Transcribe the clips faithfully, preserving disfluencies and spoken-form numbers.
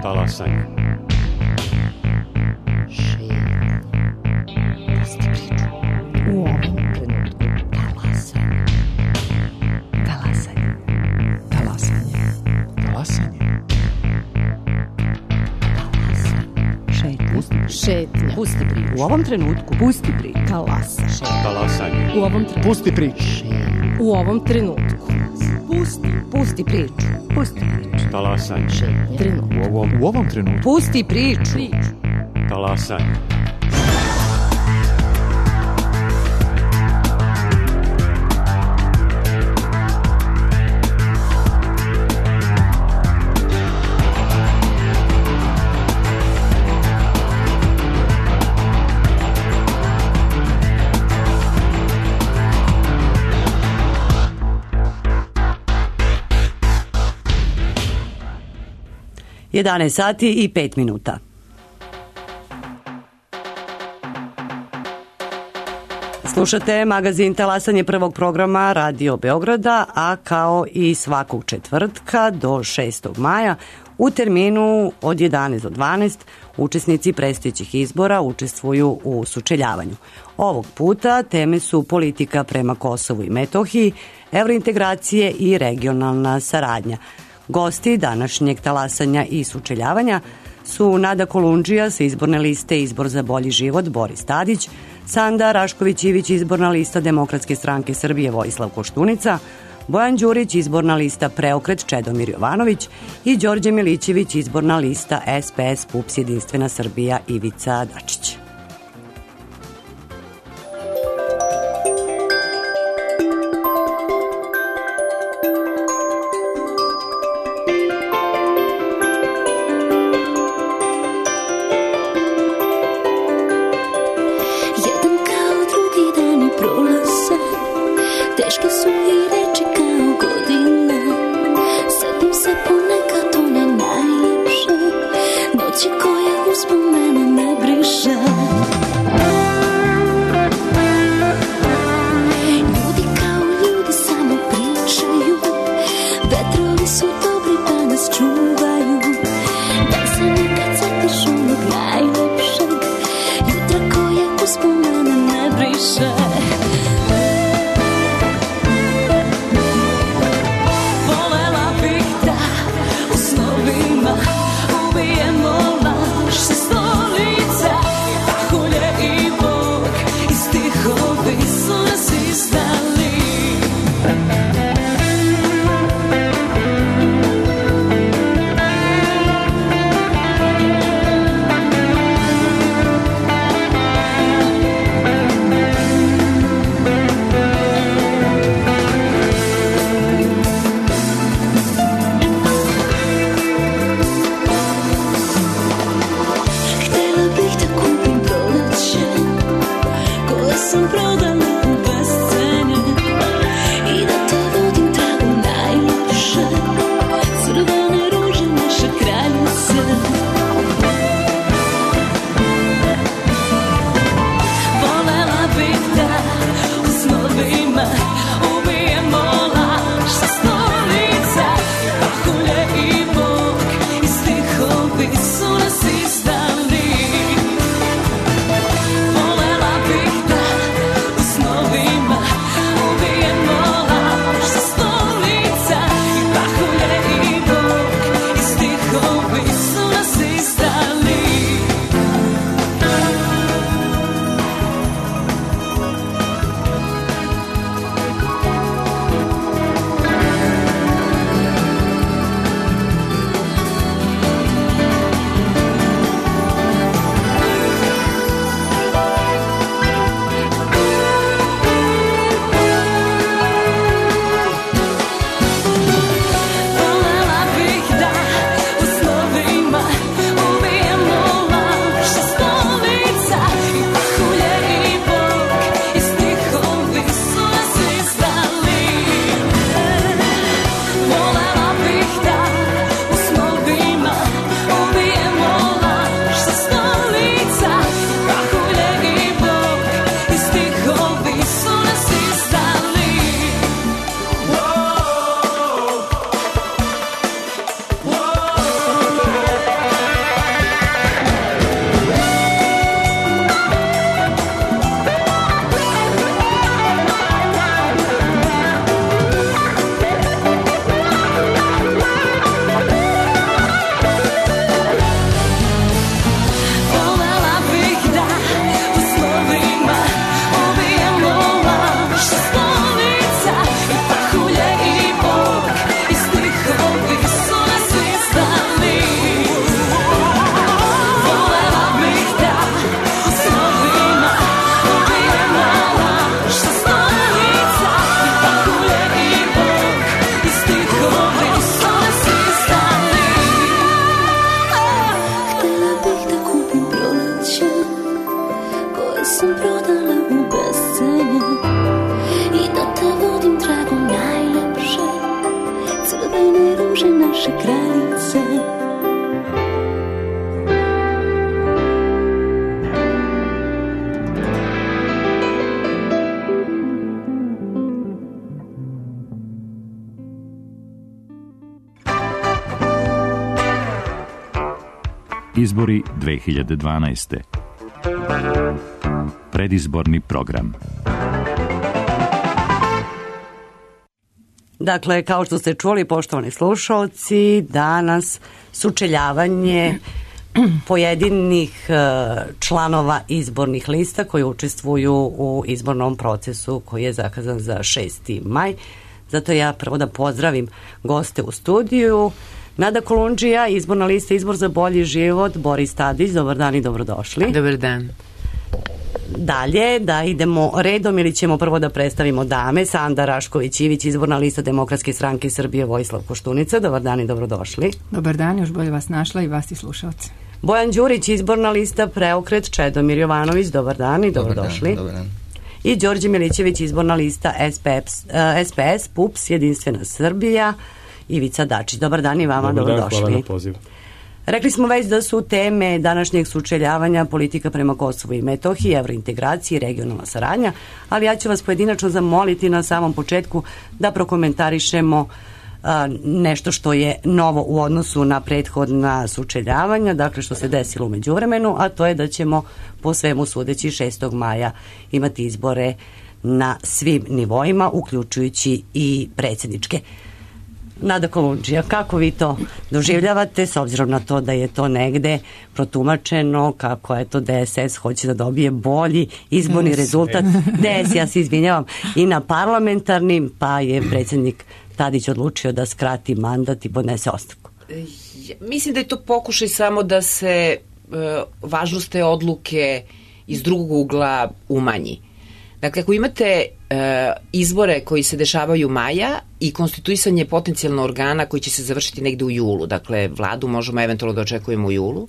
Talasanje. U ovom trenutku talasanje. Talasanje. Talasanje. Talasanje. Šetnja. Šetnja. Pusti priču. U ovom trenutku pusti priču. Talasanje. Talasanje. U ovom trenutku. Pusti priču. U ovom trenutku. Pusti. Pusti priču. Pusti priču. Talasanje. Trenutku. U ovom, u ovom trenutku. Pusti priču. Talasanje. jedanaest sati i pet minuta. Slušate magazin Talasanje prvog programa Radio Beograda, a kao i svakog četvrtka do šestog maja u terminu od jedanaest do dvanaest učesnici predstojećih izbora učestvuju u sučeljavanju. Ovog puta teme su politika prema Kosovu i Metohiji, evrointegracije i regionalna saradnja. Gosti današnjeg talasanja i sučeljavanja su Nada Kolundžija sa izborne liste Izbor za bolji život Boris Tadić, Sanda Rašković-Ivić izborna lista Demokratske stranke Srbije Vojislav Koštunica, Bojan Đurić izborna lista Preokret Čedomir Jovanović i Đorđe Milićević izborna lista S P S PUPS Jedinstvena Srbija Ivica Dačić. Teške su i reči kao godine, setim se ponekad one najljepše, noći koje uspomene ne briše. Izbori dve hiljade dvanaeste. Predizborni program. Dakle, kao što ste čuli, poštovani slušalci, danas sučeljavanje pojedinih članova izbornih lista koji učestvuju u izbornom procesu koji je zakazan za šesti maj. Zato ja prvo da pozdravim goste u studiju. Nada Kolundžija, izborna lista Izbor za bolji život, Boris Tadić, dobar dan i dobrodošli. Dobar dan. Dalje, da idemo redom ili ćemo prvo da predstavimo dame. Sanda Rašković-Ivić, izborna lista Demokratske stranke Srbije, Vojislav Koštunica, dobar dan i dobrodošli. Dobar dan, još bolje vas našla i vas i slušalci. Bojan Đurić, izborna lista Preokret, Čedomir Jovanović, dobar dan i dobrodošli. Dobar dan. I Đorđe Milićević, izborna lista S P S, P U P S, Jedinstvena Srbija, Ivica Dačić. Dobar dan i vama, dobar dobrodošli. Dan, hvala na pozivu. Rekli smo već da su teme današnjeg sučeljavanja politika prema Kosovu i Metohiji, evrointegracije i regionalna saradnja, ali ja ću vas pojedinačno zamoliti na samom početku da prokomentarišemo a, nešto što je novo u odnosu na prethodna sučeljavanja, dakle što se desilo u međuvremenu, a to je da ćemo po svemu sudeći šestog maja imati izbore na svim nivoima, uključujući i predsjedničke. Nada Kolundžija, kako vi to doživljavate s obzirom na to da je to negde protumačeno kako je to D S S hoće da dobije bolji izborni rezultat, D S, ja se izvinjavam, i na parlamentarnim, pa je predsjednik Tadić odlučio da skrati mandat i podnese ostavku. Mislim da je to pokušaj samo da se e, važnost te odluke iz drugog ugla umanji. Dakle, ako imate e, izbore koji se dešavaju maja i konstituisanje potencijalno organa koji će se završiti negde u julu, dakle, vladu možemo eventualno da očekujemo u julu,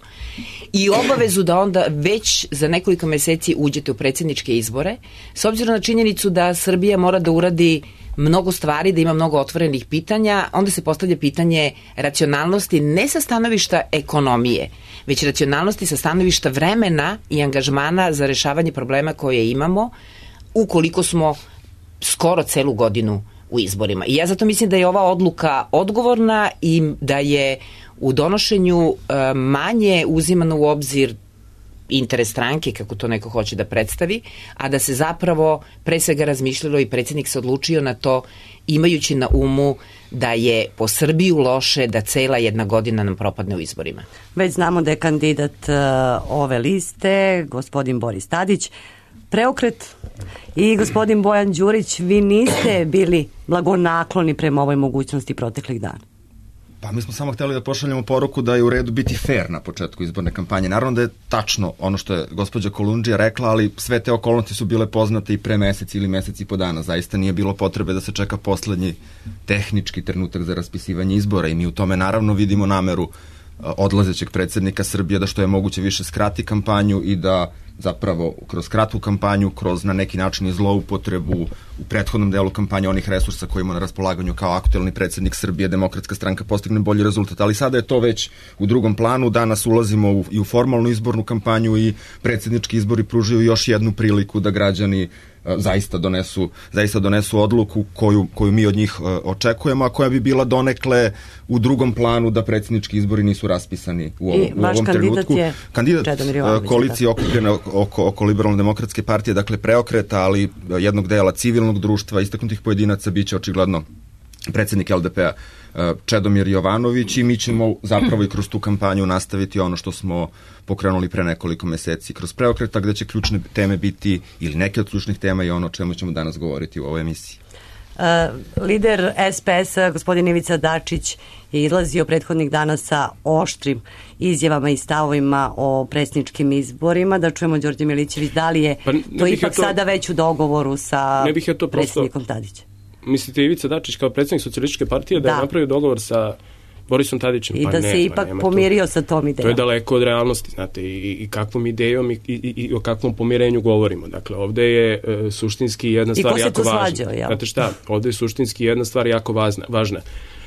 i obavezu da onda već za nekoliko meseci uđete u predsjedničke izbore, s obzirom na činjenicu da Srbija mora da uradi mnogo stvari, da ima mnogo otvorenih pitanja, onda se postavlja pitanje racionalnosti ne sa stanovišta ekonomije, već racionalnosti sa stanovišta vremena i angažmana za rešavanje problema koje imamo, ukoliko smo skoro celu godinu u izborima. I ja zato mislim da je ova odluka odgovorna i da je u donošenju e, manje uzimano u obzir interes stranke, kako to neko hoće da predstavi, a da se zapravo pre svega razmišljalo i predsjednik se odlučio na to imajući na umu da je po Srbiju loše da cela jedna godina nam propadne u izborima. Već znamo da je kandidat uh, ove liste gospodin Boris Tadić. Preokret i gospodin Bojan Đurić, vi niste bili blagonakloni prema ovoj mogućnosti proteklih dana. Pa mi smo samo hteli da pošaljemo poruku da je u redu biti fair na početku izborne kampanje. Naravno da je tačno ono što je gospođa Kolundžija rekla, ali sve te okolnosti su bile poznate i pre mesec ili mesec i po dana. Zaista nije bilo potrebe da se čeka poslednji tehnički trenutak za raspisivanje izbora i mi u tome naravno vidimo nameru odlazećeg predsjednika Srbije da što je moguće više skrati kampanju i da zapravo kroz kratku kampanju, kroz na neki način i zloupotrebu u prethodnom delu kampanje onih resursa koji ima na raspolaganju kao aktuelni predsjednik Srbije, Demokratska stranka postigne bolji rezultat. Ali sada je to već u drugom planu, danas ulazimo u, i u formalnu izbornu kampanju i predsjednički izbori pružaju još jednu priliku da građani zaista donesu, zaista donesu odluku koju, koju mi od njih uh, očekujemo, a koja bi bila donekle u drugom planu da predsjednički izbori nisu raspisani u ovom, u ovom trenutku. Je kandidat uh, koalicije okupljene oko, oko Liberalno-demokratske partije, dakle Preokreta, ali jednog dela civilnog društva, istaknutih pojedinaca, bit će očigledno predsjednik L D P-a Čedomir Jovanović i mi ćemo zapravo i kroz tu kampanju nastaviti ono što smo pokrenuli pre nekoliko meseci kroz Preokreta, gde će ključne teme biti ili neke od ključnih tema i ono o čemu ćemo danas govoriti u ovoj emisiji. Uh, lider S P S-a, gospodin Ivica Dačić, je izlazio prethodnih dana sa oštrim izjavama i stavovima o predsjedničkim izborima. Da čujemo Đorđe Milićević, da li je pa to ipak ja to, sada već u dogovoru sa ja to predsjednikom Tadićem? Mislite Ivica Dačić kao predsjednik Socijalističke partije da, da je napravio dogovor sa Borisom Tadićem? I pa da ne, se ipak pomirio to, sa tom idejom. To je daleko od realnosti, znate, i, i kakvom idejom i, i, i o kakvom pomirenju govorimo. Dakle, ovde je e, suštinski jedna stvar jako važna. I ko se tu svađao, jel? Znate šta, ovde je suštinski jedna stvar jako važna. važna.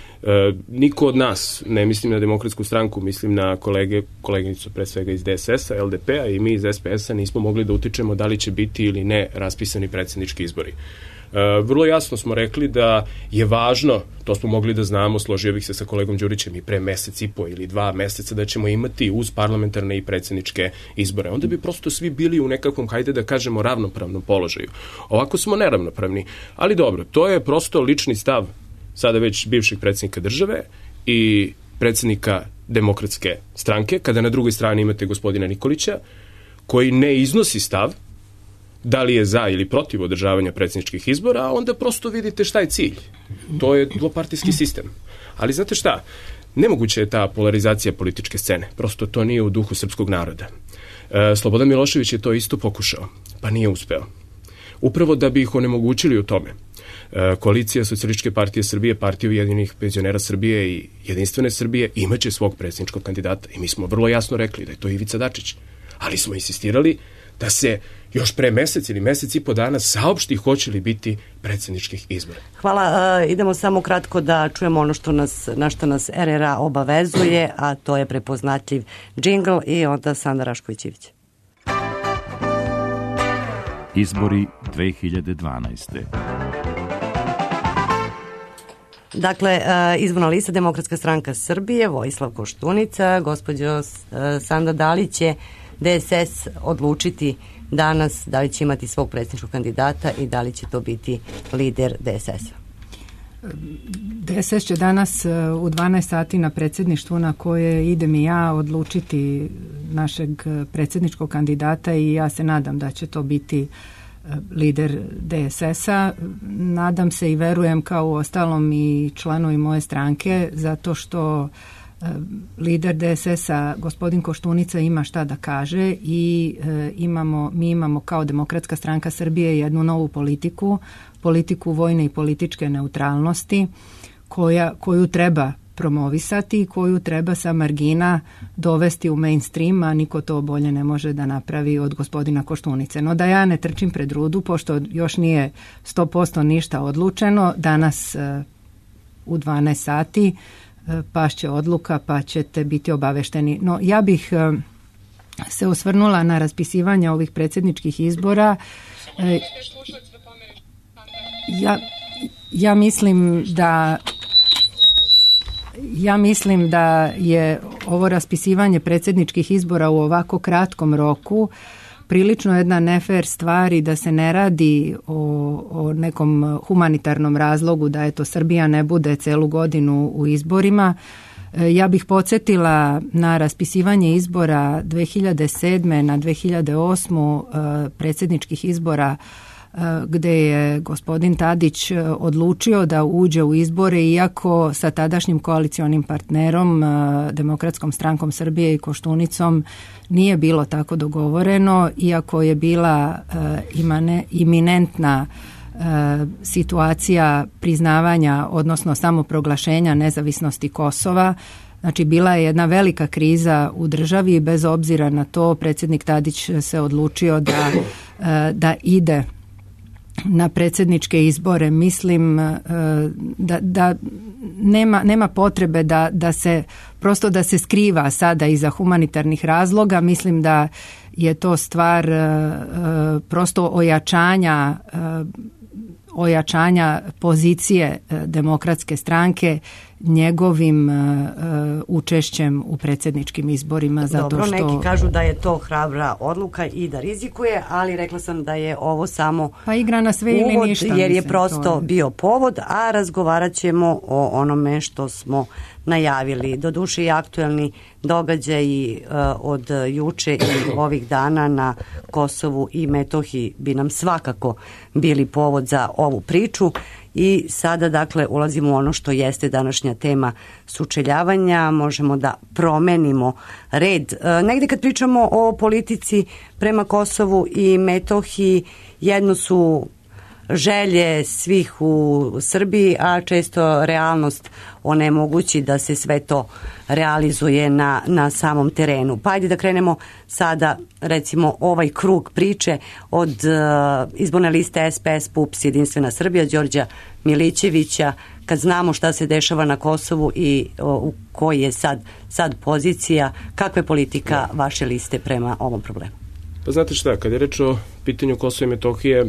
E, niko od nas, ne mislim na Demokratsku stranku, mislim na kolege, koleginicu pre svega iz D S S-a, L D P-a i mi iz S P S-a nismo mogli da utičemo da li će biti ili ne raspisani predsjednički izbori. vrlo jasno smo rekli da je važno, to smo mogli da znamo, složio bih se sa kolegom Đurićem i pre mesec i po ili dva meseca, da ćemo imati uz parlamentarne i predsjedničke izbore. Onda bi prosto svi bili u nekakvom, hajde da kažemo, ravnopravnom položaju. Ovako smo neravnopravni, ali dobro, to je prosto lični stav sada već bivšeg predsjednika države i predsjednika Demokratske stranke, kada na drugoj strani imate gospodina Nikolića, koji ne iznosi stav da li je za ili protiv održavanja predsjedničkih izbora, a onda prosto vidite šta je cilj. To je dvopartijski sistem. Ali znate šta? Nemoguća je ta polarizacija političke scene. Prosto to nije u duhu srpskog naroda. E, Slobodan Milošević je to isto pokušao, pa nije uspeo. Upravo da bi ih onemogućili u tome. E, koalicija Socijalističke partije Srbije, Partija Ujedinjenih penzionera Srbije i Jedinstvene Srbije imaće svog predsjedničkog kandidata. I mi smo vrlo jasno rekli da je to Ivica Dačić. Ali smo insistirali da se još pre mesec ili mesec i po dana saopšti hoće li biti predsjedničkih izbora. Hvala. Uh, idemo samo kratko da čujemo ono što nas, na što nas R R A obavezuje, a to je prepoznatljiv džingl i onda Sanda Rašković-Ivić. Izbori dve hiljade dvanaeste. Dakle, izborna lista Demokratska stranka Srbije, Vojislav Koštunica, gospođo Sanda, da li će D S S odlučiti danas da li će imati svog predsjedničkog kandidata i da li će to biti lider D S S-a? D S S će danas u dvanaest sati na predsjedništvu na koje idem i ja odlučiti našeg predsjedničkog kandidata i ja se nadam da će to biti lider D S S-a. Nadam se i verujem kao u ostalom i članovi moje stranke, zato što lider D S S-a, gospodin Koštunica, ima šta da kaže i e, imamo, mi imamo kao Demokratska stranka Srbije jednu novu politiku, politiku vojne i političke neutralnosti, koja, koju treba promovisati i koju treba sa margina dovesti u mainstream, a niko to bolje ne može da napravi od gospodina Koštunice. No da ja ne trčim pred rudu, pošto još nije sto posto ništa odlučeno, danas e, u dvanaest sati pašće odluka, pa ćete biti obavešteni. No, ja bih se osvrnula na raspisivanje ovih predsjedničkih izbora. Ja, ja mislim da ja mislim da je ovo raspisivanje predsjedničkih izbora u ovako kratkom roku prilično jedna nefer stvar i da se ne radi o, o nekom humanitarnom razlogu da eto Srbija ne bude celu godinu u izborima. Ja bih podsjetila na raspisivanje izbora dve hiljade sedme na dve hiljade osmu predsjedničkih izbora gde je gospodin Tadić odlučio da uđe u izbore iako sa tadašnjim koalicionim partnerom Demokratskom strankom Srbije i Koštunicom nije bilo tako dogovoreno, iako je bila imane, iminentna situacija priznavanja, odnosno samoproglašenja nezavisnosti Kosova. Znači, bila je jedna velika kriza u državi i bez obzira na to predsjednik Tadić se odlučio da, da ide na predsjedničke izbore. Mislim da, da nema, nema potrebe da, da se prosto da se skriva sada iza humanitarnih razloga. Mislim da je to stvar prosto ojačanja ojačanja pozicije Demokratske stranke njegovim uh, učešćem u predsjedničkim izborima. Zato Dobro, što... neki kažu da je to hrabra odluka i da rizikuje, ali rekla sam da je ovo samo pa igra na sve ili uvod, ništa, jer je mislim, prosto je... bio povod, a razgovarat ćemo o onome što smo najavili. Doduše i aktuelni događaji uh, od juče i ovih dana na Kosovu i Metohiji bi nam svakako bili povod za ovu priču. I sada, dakle, ulazimo u ono što jeste današnja tema sučeljavanja. Možemo da promenimo red. E, negde kad pričamo o politici prema Kosovu i Metohiji, jedno su želje svih u Srbiji, a često realnost onemogući da se sve to realizuje na, na samom terenu. Pa ajde da krenemo sada, recimo, ovaj krug priče od uh, izborne liste S P S P U P S Jedinstvena Srbija, Đorđa Milićevića, kad znamo šta se dešava na Kosovu i o, u koji je sad, sad pozicija, kakva je politika vaše liste prema ovom problemu? Pa znate šta, kad je reč o pitanju Kosova i Metohije,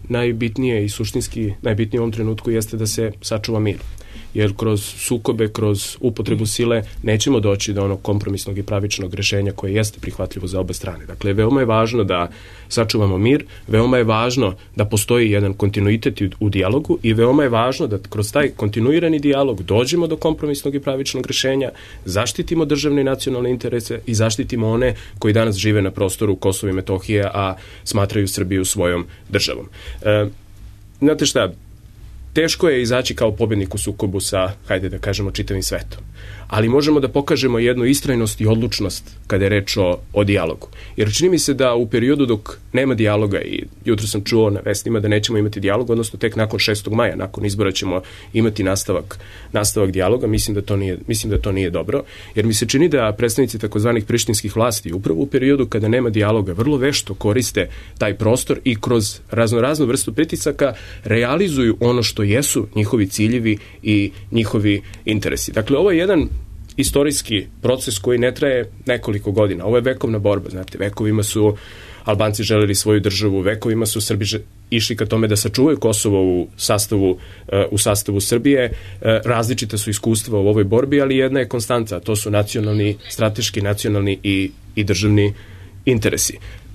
najbitnije i suštinski najbitnije u ovom trenutku jeste da se sačuva mir. Jer kroz sukobe, kroz upotrebu sile nećemo doći do onog kompromisnog i pravičnog rešenja koje jeste prihvatljivo za obe strane. Dakle, veoma je važno da sačuvamo mir, veoma je važno da postoji jedan kontinuitet u dijalogu i veoma je važno da kroz taj kontinuirani dijalog dođemo do kompromisnog i pravičnog rešenja, zaštitimo državne i nacionalne interese i zaštitimo one koji danas žive na prostoru Kosova i Metohije, a smatraju Srbiju svojom državom. E, znate šta, teško je izaći kao pobednik u sukobu sa, hajde da kažemo, čitavim svetom. Ali možemo da pokažemo jednu istrajnost i odlučnost kada je reč o, o dijalogu. Jer čini mi se da u periodu dok nema dijaloga, i jutro sam čuo na vestima da nećemo imati dijalog, odnosno tek nakon šestog maja, nakon izbora ćemo imati nastavak, nastavak dijaloga, mislim da, to nije, mislim da to nije dobro, jer mi se čini da predstavnici takozvanih prištinskih vlasti upravo u periodu kada nema dijaloga vrlo vešto koriste taj prostor i kroz razno raznu vrstu pritisaka realizuju ono što jesu njihovi ciljevi i njihovi interesi. Dakle, ovo je jedan istorijski proces koji ne traje nekoliko godina. Ovo je vekovna borba, znate, vekovima su Albanci želeli svoju državu, vekovima su Srbi išli ka tome da sačuvaju Kosovo u sastavu, u sastavu Srbije. Različita su iskustva u ovoj borbi, ali jedna je konstanta, to su nacionalni, strateški, nacionalni i, i državni interesi.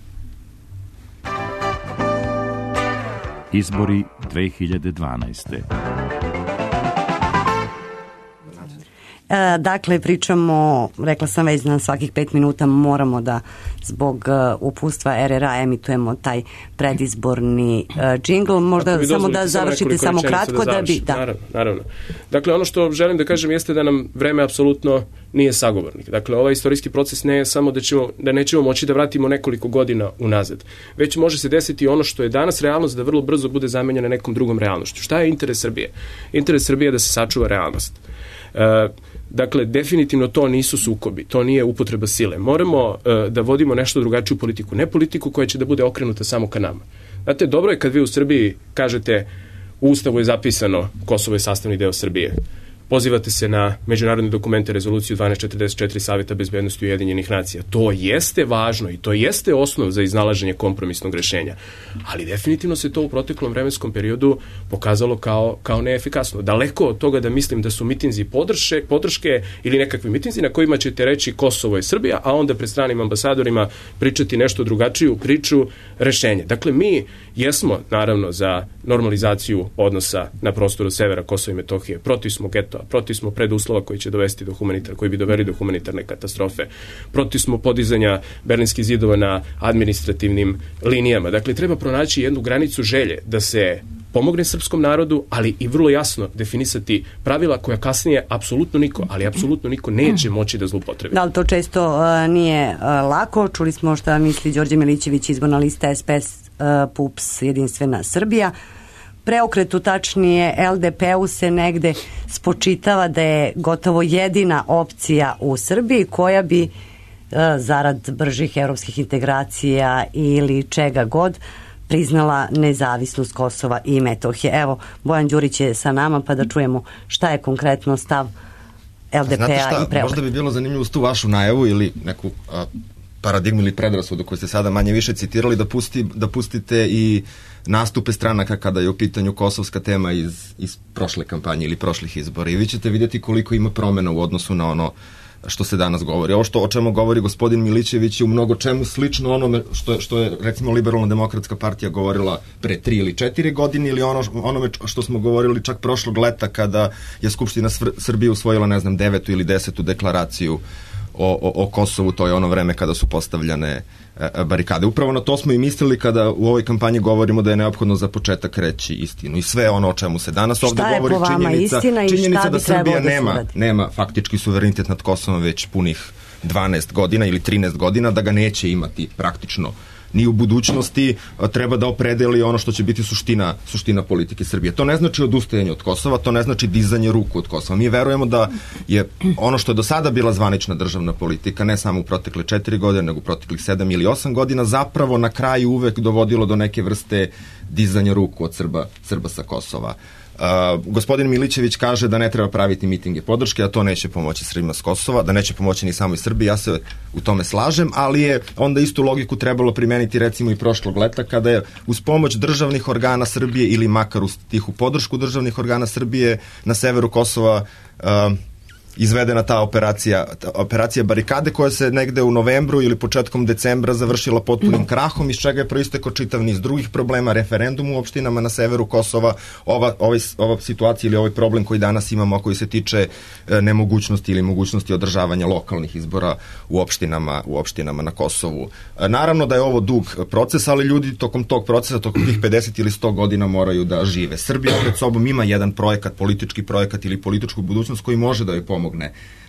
Izbori dve hiljade dvanaeste. E, dakle, pričamo, rekla sam već, na svakih pet minuta moramo da zbog uh, upustva R R A emitujemo taj predizborni uh, džingl. Možda samo da završite samo kratko da, da bi... Da. Naravno, naravno. Dakle, ono što želim da kažem jeste da nam vreme apsolutno nije sagovornik. Dakle, ovaj istorijski proces ne je samo da, ćemo, da nećemo moći da vratimo nekoliko godina unazad. Već može se desiti ono što je danas realnost da vrlo brzo bude zamenjena nekom drugom realnošću. Šta je interes Srbije? Interes Srbije je da se sačuva realnost. Uh, Dakle, definitivno to nisu sukobi, to nije upotreba sile. Moramo uh, da vodimo nešto drugačiju politiku, ne politiku koja će da bude okrenuta samo ka nama. Znate, dobro je kad vi u Srbiji kažete u Ustavu je zapisano Kosovo je sastavni deo Srbije. Pozivate se na međunarodne dokumente, rezoluciju dvanaest četrdeset četiri Saveta bezbednosti Ujedinjenih nacija. To jeste važno i to jeste osnov za iznalaženje kompromisnog rešenja. Ali definitivno se to u proteklom vremenskom periodu pokazalo kao, kao neefikasno. Daleko od toga da mislim da su mitinzi podrške, podrške ili nekakvi mitinzi na kojima ćete reći Kosovo je Srbija, a onda pred stranim ambasadorima pričati nešto drugačiju priču, rešenje. Dakle, mi jesmo, naravno, za normalizaciju odnosa na prostoru severa Kosova i Metohije. Protiv smo geto, protiv smo preduslova koji će dovesti do humanitar, koji bi doveli do humanitarne katastrofe. Protiv smo podizanja berlinskih zidova na administrativnim linijama. Dakle, treba pronaći jednu granicu želje da se pomogne srpskom narodu, ali i vrlo jasno definisati pravila koja kasnije apsolutno niko, ali apsolutno niko neće moći da zloupotrebi. Da, ali to često uh, nije uh, lako. Čuli smo šta misli Đorđe Milićević, izborna lista S P S, uh, P U P S, Jedinstvena Srbija. Preokretu, tačnije L D P-u se negde spočitava da je gotovo jedina opcija u Srbiji koja bi uh, zarad bržih evropskih integracija ili čega god priznala nezavisnost Kosova i Metohije. Evo, Bojan Đurić je sa nama pa da čujemo šta je konkretno stav L D P-a i preokret. Možda bi bilo zanimljivo uz tu vašu najavu ili neku a, paradigmu ili predrasudu koju ste sada manje više citirali da, pusti, da pustite i nastupe stranaka kada je u pitanju kosovska tema iz, iz prošle kampanje ili prošlih izbora i vi ćete vidjeti koliko ima promjena u odnosu na ono što se danas govori. Ovo što, o čemu govori gospodin Milićević je u mnogo čemu slično onome što, što je recimo Liberalno demokratska partija govorila pre tri ili četiri godine ili ono, onome što smo govorili čak prošlog leta kada je Skupština Srbije usvojila, ne znam, devetu ili desetu deklaraciju o, o, o Kosovu, to je ono vreme kada su postavljane e, barikade. Upravo na to smo i mislili kada u ovoj kampanji govorimo da je neophodno za početak reći istinu i sve ono o čemu se danas ovde govori, činjenica, činjenica da Srbija da nema, nema faktički suverenitet nad Kosovom već punih dvanaest godina ili trinaest godina, da ga neće imati praktično ni u budućnosti, treba da opredeli ono što će biti suština, suština politike Srbije. To ne znači odustajanje od Kosova, to ne znači dizanje ruku od Kosova. Mi verujemo da je ono što je do sada bila zvanična državna politika, ne samo u protekle četiri godine, nego u proteklih sedam ili osam godina, zapravo na kraju uvek dovodilo do neke vrste dizanja ruku od Srba, Srba sa Kosova. Uh, gospodin Milićević kaže da ne treba praviti mitinge podrške, a to neće pomoći Srbima s Kosova, da neće pomoći ni samoj Srbiji, ja se u tome slažem, ali je onda istu logiku trebalo primeniti recimo i prošlog leta, kada je uz pomoć državnih organa Srbije ili makar uz tihu podršku državnih organa Srbije na severu Kosova uh, izvedena ta operacija, ta operacija barikade koja se negde u novembru ili početkom decembra završila potpunim krahom, iz čega je proistekao čitav niz drugih problema, referendum u opštinama na severu Kosova, ova, ovaj, ova situacija ili ovaj problem koji danas imamo, a koji se tiče e, nemogućnosti ili mogućnosti održavanja lokalnih izbora u opštinama, u opštinama na Kosovu. E, naravno da je ovo dug proces, ali ljudi tokom tog procesa, tokom tih pedeset ili sto godina moraju da žive. Srbija pred sobom ima jedan projekat, politički projekat ili političku budućnost koji može da joj pomogne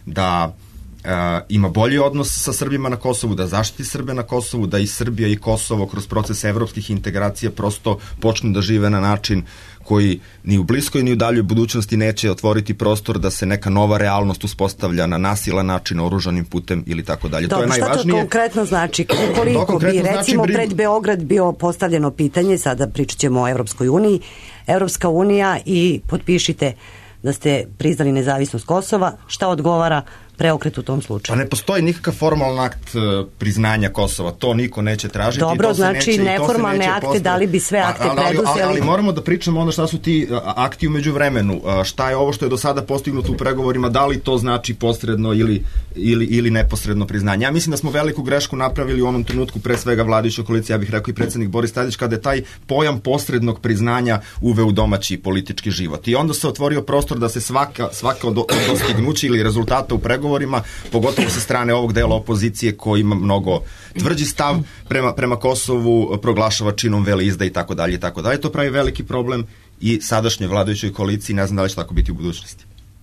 da e, ima bolji odnos sa Srbima na Kosovu, da zaštiti Srbe na Kosovu, da i Srbija i Kosovo kroz proces evropskih integracija prosto počnu da žive na način koji ni u bliskoj ni u daljoj budućnosti neće otvoriti prostor da se neka nova realnost uspostavlja na nasilan način, oružanim putem ili tako dalje. Dobro, to je najvažnije. Šta to konkretno znači? Koliko konkretno bi recimo znači, pred Beograd bio postavljeno pitanje, sada pričat ćemo o Evropskoj uniji, Evropska unija i potpišite da ste priznali nezavisnost Kosova, šta odgovara preokret u tom slučaju? Pa ne postoji nikakav formalan akt uh, priznanja Kosova, to niko neće tražiti. Dobro, to znači neće, neformalne neće akte, da li bi sve akte ali, ali, preduzeli? Ali, ali moramo da pričamo onda šta su ti uh, akti umeđu vremenu, uh, šta je ovo što je do sada postignuto u pregovorima, da li to znači posredno ili, ili, ili neposredno priznanje. Ja mislim da smo veliku grešku napravili u onom trenutku, pre svega vladajuća koalicija, ja bih rekao i predsednik Boris Tadić, kada je taj pojam posrednog priznanja uveo u domaći politički život. I onda se otvorio prostor da se svaka, svaka od dostignuća ili rezultata u pregovorima, pogotovo sa strane ovog dela opozicije koji ima mnogo tvrđi stav prema, prema Kosovu, proglašava činom veleizda i tako dalje i tako dalje. To pravi veliki problem i sadašnjoj vladajućoj koaliciji, ne znam da li će tako biti u budućnosti.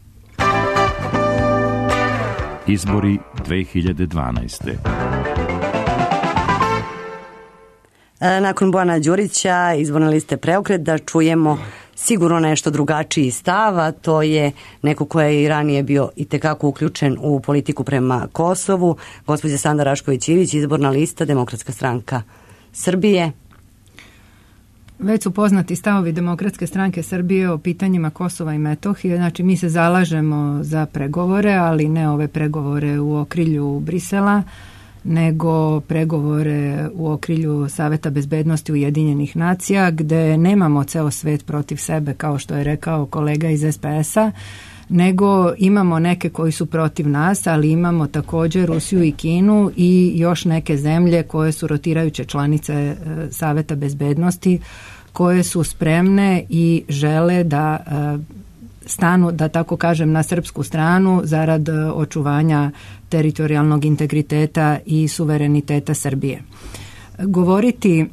Izbori dve hiljade dvanaeste. Nakon Bojana Đurića izborne liste Preokret da čujemo sigurno nešto drugačiji stav, a to je neko ko je i ranije bio i tekako uključen u politiku prema Kosovu, gospođa Sanda Rašković-Ivić, izborna lista Demokratska stranka Srbije. Već su poznati stavovi Demokratske stranke Srbije o pitanjima Kosova i Metohije, znači mi se zalažemo za pregovore, ali ne ove pregovore u okrilju Brisela, nego pregovore u okrilju Saveta bezbednosti Ujedinjenih nacija, gde nemamo ceo svet protiv sebe, kao što je rekao kolega iz es pe es-a, nego imamo neke koji su protiv nas, ali imamo također Rusiju i Kinu i još neke zemlje koje su rotirajuće članice Saveta bezbednosti, koje su spremne i žele da stanu, da tako kažem, na srpsku stranu zarad očuvanja teritorijalnog integriteta i suvereniteta Srbije. Govoriti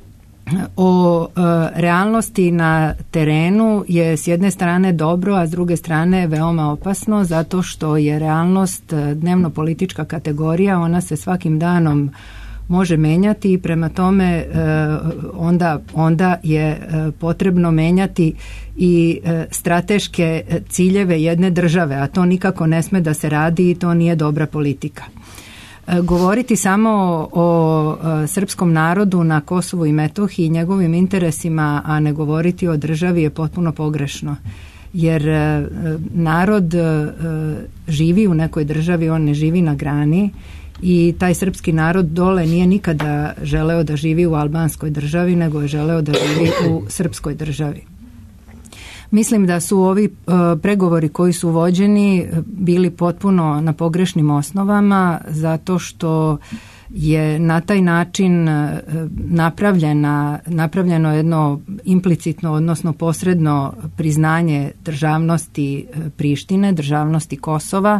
o e, realnosti na terenu je s jedne strane dobro, a s druge strane veoma opasno, zato što je realnost dnevno politička kategorija, ona se svakim danom može menjati i prema tome e, onda, onda je e, potrebno menjati i e, strateške ciljeve jedne države, a to nikako ne sme da se radi i to nije dobra politika. E, govoriti samo o, o srpskom narodu na Kosovu i Metohiji i njegovim interesima, a ne govoriti o državi je potpuno pogrešno. Jer e, narod e, živi u nekoj državi, on ne živi na grani, i taj srpski narod dole nije nikada želeo da živi u albanskoj državi, nego je želeo da živi u srpskoj državi. Mislim da su ovi uh, pregovori koji su vođeni bili potpuno na pogrešnim osnovama, zato što je na taj način napravljena, napravljeno jedno implicitno, odnosno posredno priznanje državnosti Prištine, državnosti Kosova.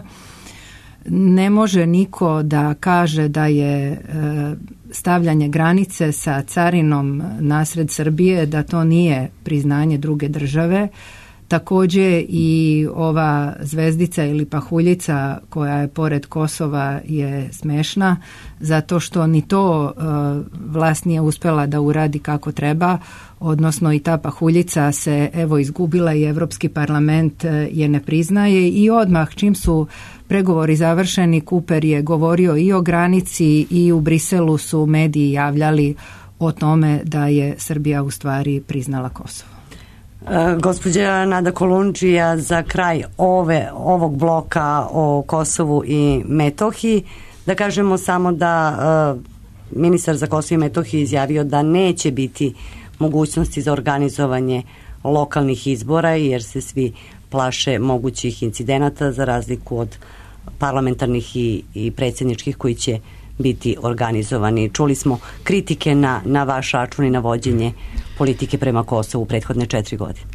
Ne može niko da kaže da je stavljanje granice sa carinom nasred Srbije, da to nije priznanje druge države. Takođe i ova zvezdica ili pahuljica koja je pored Kosova je smešna, zato što ni to vlast nije uspela da uradi kako treba, odnosno i ta pahuljica se evo izgubila i Evropski parlament je ne priznaje i odmah čim su pregovori završeni, Kuper je govorio i o granici i u Briselu su mediji javljali o tome da je Srbija u stvari priznala Kosovo. Gospođa Nada Kolundžija, za kraj ove, ovog bloka o Kosovu i Metohiji, da kažemo samo da uh, ministar za Kosovo i Metohiju izjavio da neće biti mogućnosti za organizovanje lokalnih izbora, jer se svi plaše mogućih incidenata, za razliku od parlamentarnih i, i predsjedničkih koji će biti organizovani. Čuli smo kritike na, na vaš račun i na vođenje politike prema Kosovu u prethodne četiri godine.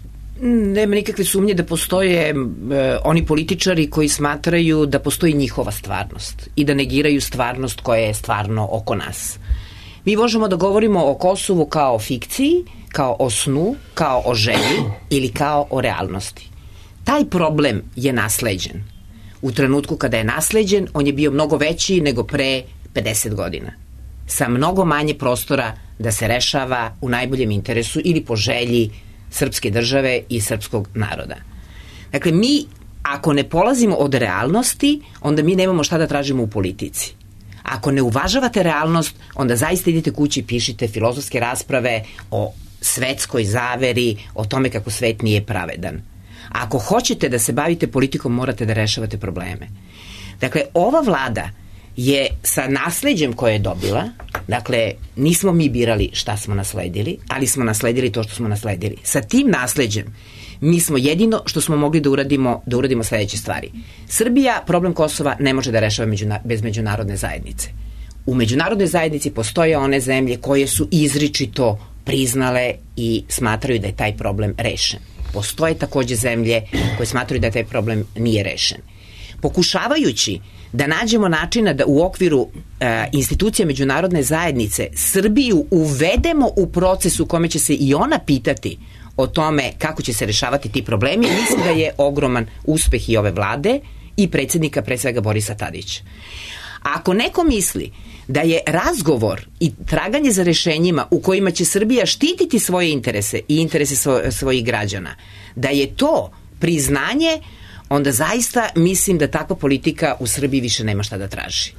Nema nikakve sumnje da postoje e, oni političari koji smatraju da postoji njihova stvarnost i da negiraju stvarnost koja je stvarno oko nas. Mi možemo da govorimo o Kosovu kao o fikciji, kao o snu, kao o želji ili kao o realnosti. Taj problem je nasleđen. U trenutku kada je nasleđen, on je bio mnogo veći nego pre pedeset godina. Sa mnogo manje prostora da se rešava u najboljem interesu ili po želji srpske države i srpskog naroda. Dakle, mi, ako ne polazimo od realnosti, onda mi nemamo šta da tražimo u politici. Ako ne uvažavate realnost, onda zaista idete kući i pišite filozofske rasprave o svetskoj zaveri, o tome kako svet nije pravedan. Ako hoćete da se bavite politikom, morate da rešavate probleme. Dakle, ova vlada je sa nasleđem koje je dobila, dakle, nismo mi birali šta smo nasledili, ali smo nasledili to što smo nasledili. Sa tim nasleđem mi smo jedino što smo mogli da uradimo, da uradimo sledeće stvari. Srbija problem Kosova ne može da rešava međuna, bez međunarodne zajednice. U međunarodnoj zajednici postoje one zemlje koje su izričito priznale i smatraju da je taj problem rešen. Postoje takođe zemlje koje smatraju da taj problem nije rešen. Pokušavajući da nađemo načina da u okviru e, institucija međunarodne zajednice Srbiju uvedemo u proces u kome će se i ona pitati o tome kako će se rešavati ti problemi, mislim da je ogroman uspeh i ove vlade i predsjednika, pre svega Borisa Tadića. Ako neko misli da je razgovor i traganje za rešenjima u kojima će Srbija štititi svoje interese i interese svo, svojih građana, da je to priznanje, onda zaista mislim da takva politika u Srbiji više nema šta da traži.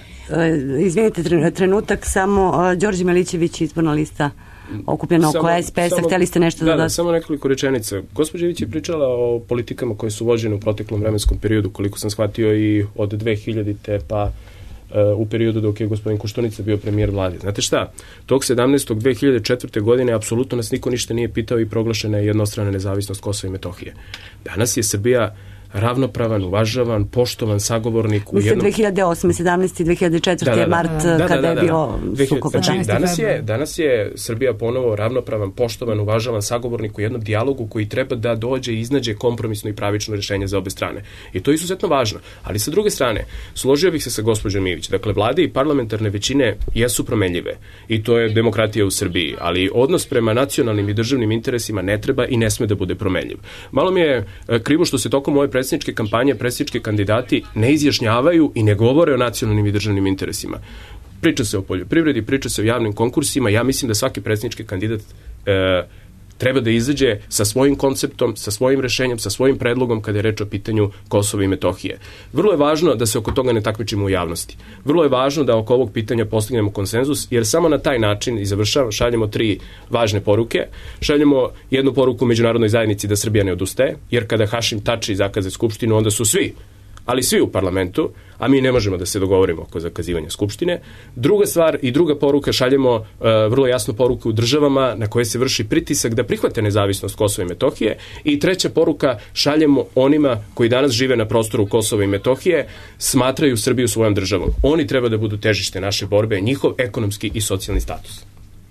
Izvinite trenutak, samo Đorđe Milićević, izborna lista okupljena oko es pe es-a, hteli ste nešto da... Da, da, samo nekoliko rečenica. Gospođa Ivić je pričala o politikama koje su vođene u proteklom vremenskom periodu, koliko sam shvatio i od dve hiljadite pa u periodu dok je gospodin Koštunica bio premijer vlade. Znate šta? Tog sedamnaestog dve hiljade četvrte. godine apsolutno nas niko ništa nije pitao i proglašena je jednostrana nezavisnost Kosova i Metohije. Danas je Srbija ravnopravan, uvažavan, poštovan sagovornik u Mislim, jednom... dve hiljade osme, sedamnaeste i dve hiljade četvrte. Da, da, da. mart Da, da, kada da, je da. bilo sukob. Znači, danas je, danas je Srbija ponovo ravnopravan, poštovan, uvažavan sagovornik u jednom dijalogu koji treba da dođe i iznađe kompromisno i pravično rešenje za obe strane. I to je izuzetno važno. Ali sa druge strane, složio bih se sa gospođom Ivić. Dakle, vlade i parlamentarne većine jesu promenljive i to je demokratija u Srbiji, ali odnos prema nacionalnim i državnim interesima ne treba i ne sme da bude promenljiv. Malo mi je krivo što se tokom ove predsjedničke kampanje predsjednički kandidati ne izjašnjavaju i ne govore o nacionalnim i državnim interesima. Priča se o poljoprivredi, priča se o javnim konkursima. Ja mislim da svaki predsjednički kandidat e, treba da izađe sa svojim konceptom, sa svojim rešenjem, sa svojim predlogom kada je reč o pitanju Kosova i Metohije. Vrlo je važno da se oko toga ne takmičimo u javnosti. Vrlo je važno da oko ovog pitanja postignemo konsenzus, jer samo na taj način, i završavam, šaljemo tri važne poruke. Šaljemo jednu poruku međunarodnoj zajednici da Srbija ne odustaje, jer kada Hašim Tači zakaže skupštinu, onda su svi, ali svi u parlamentu, a mi ne možemo da se dogovorimo oko zakazivanja skupštine. Druga stvar i druga poruka, šaljemo uh, vrlo jasnu poruku u državama na koje se vrši pritisak da prihvate nezavisnost Kosova i Metohije. I treća poruka, šaljemo onima koji danas žive na prostoru Kosova i Metohije, smatraju Srbiju svojom državom. Oni treba da budu težište naše borbe, njihov ekonomski i socijalni status.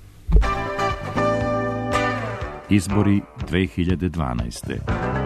Izbori dve hiljade dvanaeste.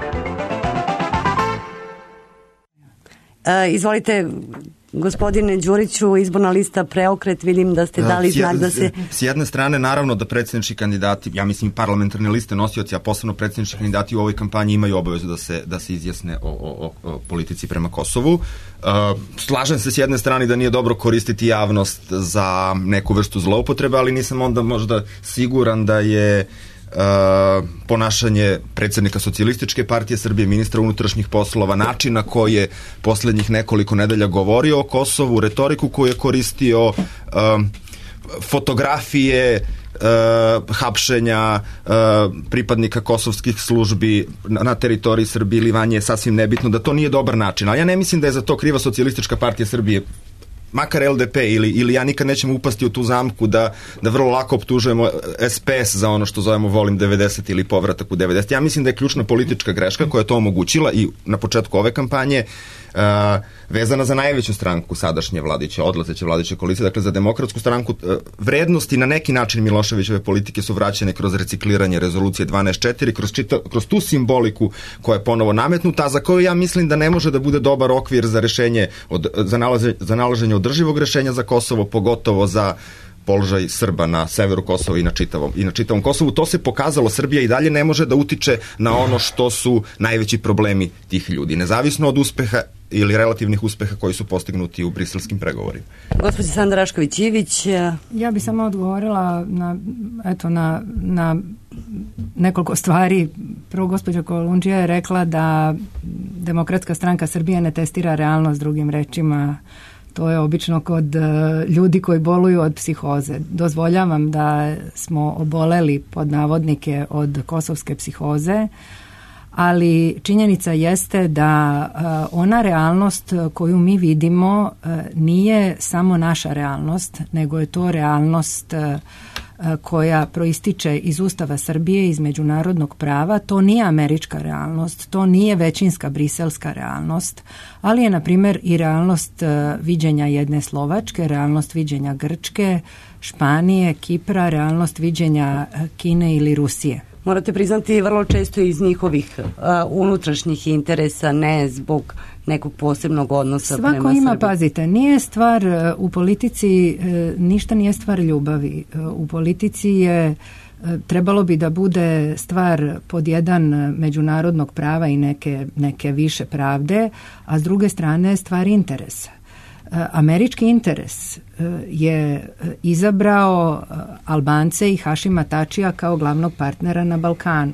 Uh, izvolite, gospodine Đuriću, izborna lista Preokret, vidim da ste dali znak da se... S jedne strane, naravno da predsjednički kandidati, ja mislim parlamentarne liste nosioci, a posebno predsjednički kandidati u ovoj kampanji imaju obavezu da se, da se izjasne o, o, o politici prema Kosovu. Uh, slažem se s jedne strane da nije dobro koristiti javnost za neku vrstu zloupotrebe, ali nisam onda možda siguran da je Uh, ponašanje predsjednika Socijalističke partije Srbije, ministra unutrašnjih poslova, način na koji je poslednjih nekoliko nedelja govorio o Kosovu, retoriku koju je koristio, um, fotografije, uh, uh, hapšenja uh, pripadnika kosovskih službi na, na teritoriji Srbije ili vanje je sasvim nebitno, da to nije dobar način. Ali ja ne mislim da je za to kriva Socijalistička partija Srbije, makar L D P ili, ili ja nikad nećemo upasti u tu zamku da, da vrlo lako optužujemo S P S za ono što zovemo volim devedeset ili povratak u devedeset. Ja mislim da je ključna politička greška koja je to omogućila i na početku ove kampanje uh, vezana za najveću stranku sadašnje vladajuće, odlazeće vladajuće koalicije, dakle za Demokratsku stranku. Uh, vrednosti na neki način Miloševićeve politike su vraćene kroz recikliranje rezolucije dvanaest četiri, kroz, čita, kroz tu simboliku koja je ponovo nametnuta, a za koju ja mislim da ne može da bude dobar okvir za rešenje, od, za, nalaze, za nalaženje održivog rešenja za Kosovo, pogotovo za položaj Srba na severu Kosova i na čitavom, i na čitavom Kosovu. To se pokazalo, Srbija i dalje ne može da utiče na ono što su najveći problemi tih ljudi, nezavisno od uspeha ili relativnih uspeha koji su postignuti u briselskim pregovorima. Gospođa Sandra Rašković-Ivić. Ja bih samo odgovorila na, eto, na, na nekoliko stvari. Prvo, gospođa Kolundžija je rekla da Demokratska stranka Srbije ne testira realnost, drugim rečima. To je obično kod uh, ljudi koji boluju od psihoze. Dozvoljavam da smo oboleli pod navodnike od kosovske psihoze, ali činjenica jeste da uh, ona realnost koju mi vidimo uh, nije samo naša realnost, nego je to realnost uh, koja proističe iz Ustava Srbije, iz međunarodnog prava. To nije američka realnost, to nije većinska briselska realnost, ali je, na primjer, i realnost viđenja jedne Slovačke, realnost viđenja Grčke, Španije, Kipra, realnost viđenja Kine ili Rusije. Morate priznati vrlo često iz njihovih uh, unutrašnjih interesa, ne zbog nekog posebnog odnosa Svako prema ima, Srbiji. pazite, nije stvar uh, u politici, uh, ništa nije stvar ljubavi. Uh, u politici je uh, trebalo bi da bude stvar pod jedan međunarodnog prava i neke, neke više pravde, a s druge strane stvar interesa. Američki interes je izabrao Albance i Hašima Tačija kao glavnog partnera na Balkanu.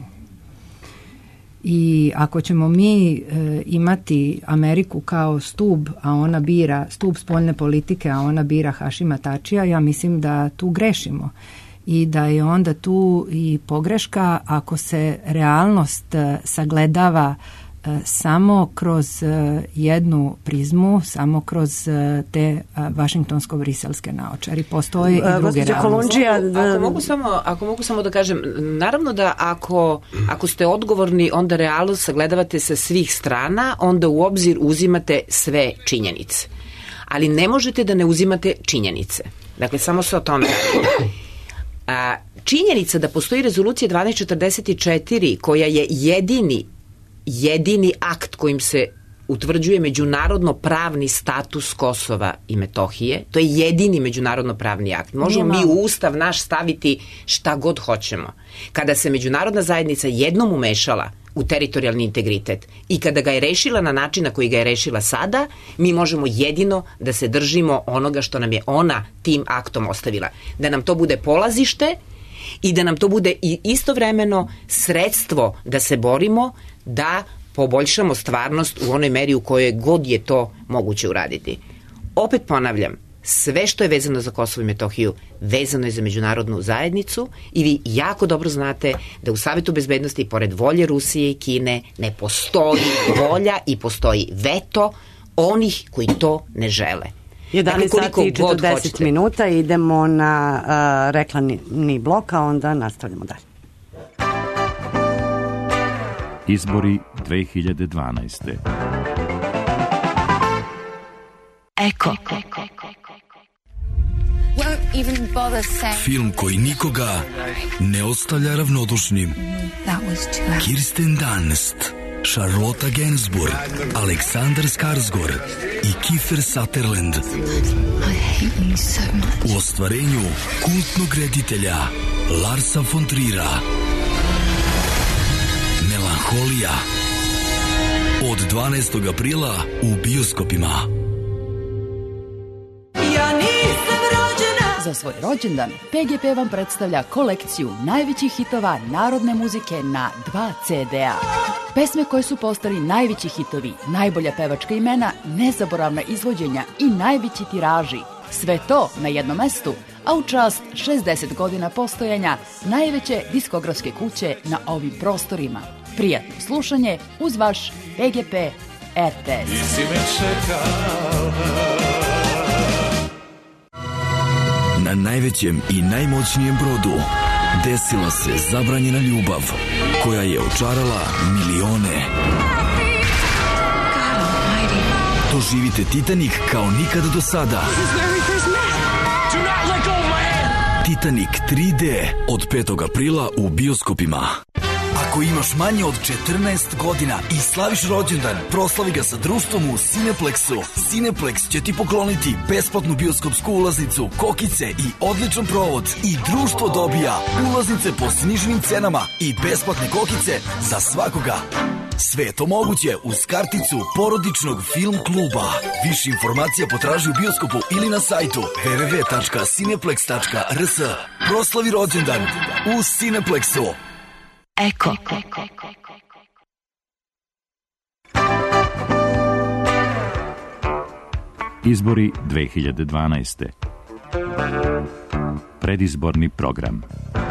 I ako ćemo mi imati Ameriku kao stub, a ona bira stub spoljne politike, a ona bira Hašima Tačija, ja mislim da tu grešimo. I da je onda tu i pogreška ako se realnost sagledava samo kroz jednu prizmu, samo kroz te vašingtonsko-briselske naočari. Postoje i druge realnosti. Ako mogu samo, ako mogu samo da kažem, naravno da ako, ako ste odgovorni, onda realnost sagledavate sa svih strana, onda u obzir uzimate sve činjenice. Ali ne možete da ne uzimate činjenice. Dakle, samo se o tome radi. A, činjenica da postoji rezolucija dvanaest četrdeset četiri koja je jedini jedini akt kojim se utvrđuje međunarodno pravni status Kosova i Metohije, to je jedini međunarodno pravni akt. Možemo mi u Ustav naš staviti šta god hoćemo. Kada se međunarodna zajednica jednom umešala u teritorijalni integritet i kada ga je rešila na način na koji ga je rešila sada, mi možemo jedino da se držimo onoga što nam je ona tim aktom ostavila. Da nam to bude polazište i da nam to bude i istovremeno sredstvo da se borimo da poboljšamo stvarnost u onoj meri u kojoj god je to moguće uraditi. Opet ponavljam, sve što je vezano za Kosovo i Metohiju vezano je za međunarodnu zajednicu i vi jako dobro znate da u Savetu bezbednosti pored volje Rusije i Kine ne postoji volja i postoji veto onih koji to ne žele. jedanaest sati i četrdeset minuta, idemo na uh, reklamni blok, a onda nastavljamo dalje. Izbori dve hiljade dvanaeste. Eko. Film koji nikoga ne ostavlja ravnodušnim. Kirsten Dunst, Charlotte Gainsbourg, Aleksandar Skarsgård i Kiefer Sutherland u ostvarenju kultnog reditelja Larsa von Trier'a. Melanholija od dvanaestog aprila u bioskopima. Ja nisam rođena. Za svoj rođendan P G P vam predstavlja kolekciju najvećih hitova narodne muzike na dva ce de a. Pesme koje su postali najveći hitovi, najbolja pevačka imena, nezaboravna izvođenja i najveći tiraži. Sve to na jednom mestu, a u čast šezdeset godina postojanja najveće diskografske kuće na ovim prostorima. Prijatno slušanje uz vaš P G P R T S. Na najvećem i najmoćnijem brodu desila se zabranjena ljubav koja je očarala milione. Doživite Titanic kao nikada do sada. Titanic tri D od petog aprila u bioskopima. Ako imaš manje od četrnaest godina i slaviš rođendan, proslavi ga sa društvom u Cineplexu. Cineplex će ti pokloniti besplatnu bioskopsku ulaznicu, kokice i odličan provod. I društvo dobija ulaznice po sniženim cenama i besplatne kokice za svakoga. Sve je to moguće uz karticu porodičnog film kluba. Više informacija potraži u bioskopu ili na sajtu w w w tačka cineplex tačka r s. Proslavi rođendan u Cineplexu. Eko. Izbori dve hiljade dvanaeste. Predizborni program.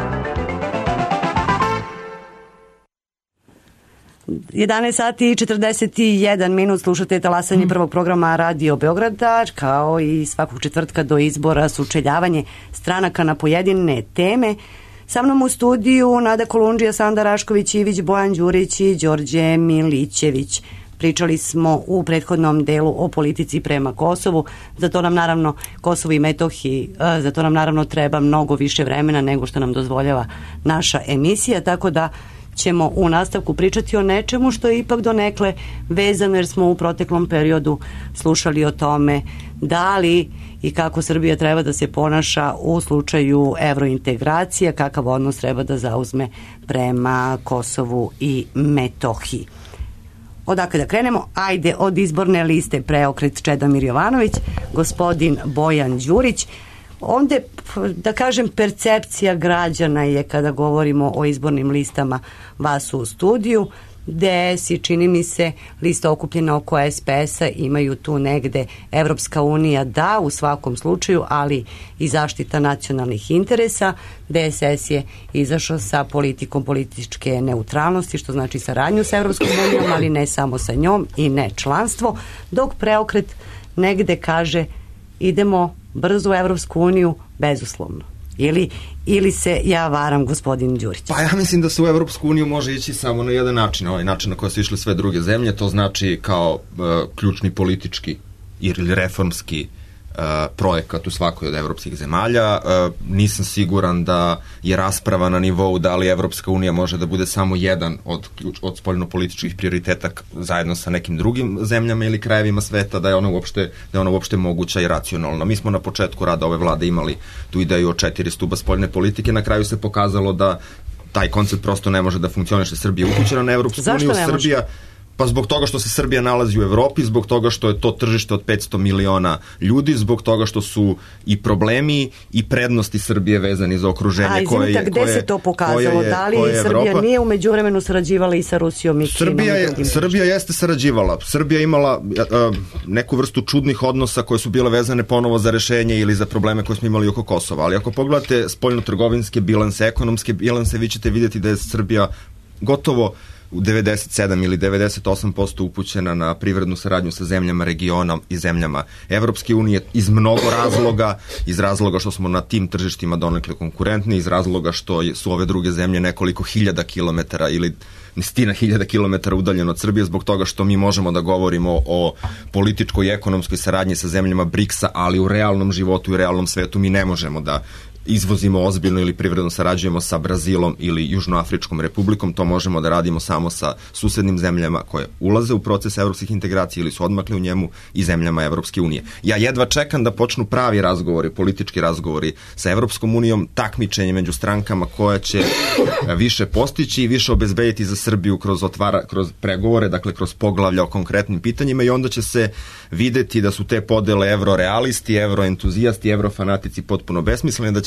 jedanaest sati i četrdeset jedan minut, slušate talasanje mm. prvog programa Radio Beograda, kao i svakog četvrtka do izbora sučeljavanje stranaka na pojedine teme. Sa mnom u studiju Nada Kolundžija, Sanda Rašković-Ivić, Bojan Đurić i Đorđe Milićević. Pričali smo u prethodnom delu o politici prema Kosovu, zato nam naravno Kosovo i Metohiji, zato nam naravno treba mnogo više vremena nego što nam dozvoljava naša emisija, tako da ćemo u nastavku pričati o nečemu što je ipak donekle vezano, jer smo u proteklom periodu slušali o tome da li i kako Srbija treba da se ponaša u slučaju evrointegracija, kakav odnos treba da zauzme prema Kosovu i Metohiji. Odakle da krenemo? Ajde, od izborne liste Preokret Čedomir Jovanović, gospodin Bojan Đurić. Onda, da kažem, percepcija građana je, kada govorimo o izbornim listama, vas u studiju, D S i čini mi se lista okupljena oko S P S-a, imaju tu negde Evropska unija, da, u svakom slučaju, ali i zaštita nacionalnih interesa. D S S je izašao sa politikom političke neutralnosti, što znači saradnju sa Evropskom unijom, ali ne samo sa njom i ne članstvo, dok Preokret negde kaže idemo brzo u Evropsku uniju bezuslovno. Ili, ili se ja varam, gospodin Đurić? Pa ja mislim da se u Evropsku uniju može ići samo na jedan način, ovaj način na koji su išle sve druge zemlje, to znači kao uh, ključni politički ili reformski uh, projekat u svakoj od evropskih zemalja. Uh, nisam siguran da je rasprava na nivou da li Evropska unija može da bude samo jedan od, od spoljnopolitičkih prioriteta zajedno sa nekim drugim zemljama ili krajevima sveta, da je ona uopšte, da je ona uopšte moguća i racionalna. Mi smo na početku rada ove vlade imali tu ideju o četiri stuba spoljne politike, na kraju se pokazalo da taj koncept prosto ne može da funkcioniše. Srbija upućena na Evropsku uniju, Srbija... Pa zbog toga što se Srbija nalazi u Evropi, zbog toga što je to tržište od petsto miliona ljudi, zbog toga što su i problemi i prednosti Srbije vezani za okruženje. A izvinite, koje je, gde koje, se to pokazalo? Je, da li Srbija Evropa? Nije u međuvremenu sarađivala i sa Rusijom i Kinom? Srbija, je, Srbija jeste sarađivala. Srbija imala uh, neku vrstu čudnih odnosa koje su bile vezane ponovo za rešenje ili za probleme koje smo imali oko Kosova. Ali ako pogledate spoljno-trgovinske bilanse, ekonomske bilanse, vi ćete vidjeti da je Srbija gotovo u devedeset sedam ili devedeset osam posto upućena na privrednu saradnju sa zemljama regiona i zemljama Evropske unije iz mnogo razloga, iz razloga što smo na tim tržištima donekle konkurentni, iz razloga što su ove druge zemlje nekoliko hiljada kilometara ili stina hiljada kilometara udaljeno od Srbije, zbog toga što mi možemo da govorimo o političkoj i ekonomskoj saradnji sa zemljama briksa, ali u realnom životu i u realnom svetu mi ne možemo da izvozimo ozbiljno ili privredno sarađujemo sa Brazilom ili Južnoafričkom republikom, to možemo da radimo samo sa susednim zemljama koje ulaze u proces evropskih integracija ili su odmakle u njemu i zemljama Evropske unije. Ja jedva čekam da počnu pravi razgovori, politički razgovori sa Evropskom unijom, takmičenje među strankama koja će više postići i više obezbediti za Srbiju kroz, otvara, kroz pregovore, dakle kroz poglavlja o konkretnim pitanjima, i onda će se videti da su te podele evrorealisti, evroentuzijasti, evrofanatici potpuno besmislene, da će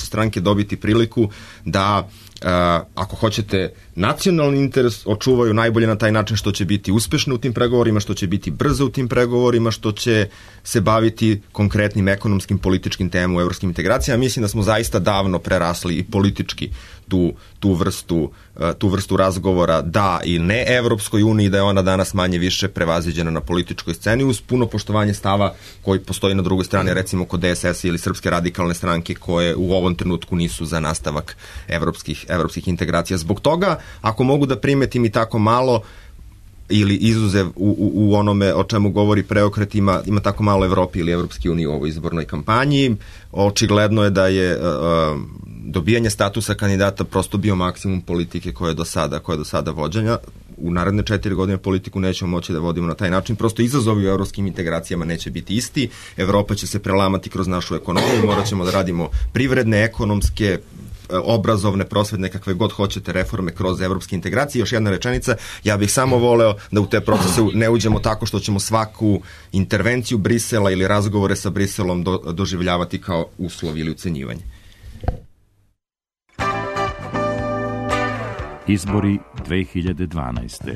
stranke dobiti priliku da Uh, ako hoćete nacionalni interes očuvaju najbolje na taj način što će biti uspešno u tim pregovorima, što će biti brzo u tim pregovorima, što će se baviti konkretnim ekonomskim, političkim temama u evropskim integracijama. Mislim da smo zaista davno prerasli i politički tu, tu, vrstu, uh, tu vrstu razgovora da i ne Evropskoj uniji, da je ona danas manje više prevaziđena na političkoj sceni uz puno poštovanje stava koji postoji na drugoj strani, recimo kod D S S ili Srpske radikalne stranke koje u ovom trenutku nisu za nastavak evropskih evropskih integracija. Zbog toga, ako mogu da primetim i tako malo ili izuzev u, u, u onome o čemu govori Preokret, ima, ima tako malo Evropi ili Evropske unije u ovoj izbornoj kampanji, očigledno je da je uh, dobijanje statusa kandidata prosto bio maksimum politike koje je do sada, koje je do sada vođenja. U naredne četiri godine politiku nećemo moći da vodimo na taj način. Prosto izazovi u evropskim integracijama neće biti isti. Evropa će se prelamati kroz našu ekonomiju, morat ćemo da radimo privredne, ekonomske, obrazovne, prosvetne, kakve god hoćete reforme kroz evropske integracije. Još jedna rečenica, ja bih samo voleo da u te procese ne uđemo tako što ćemo svaku intervenciju Brisela ili razgovore sa Briselom do, doživljavati kao uslov ili ucenjivanje. Izbori dve hiljade dvanaeste.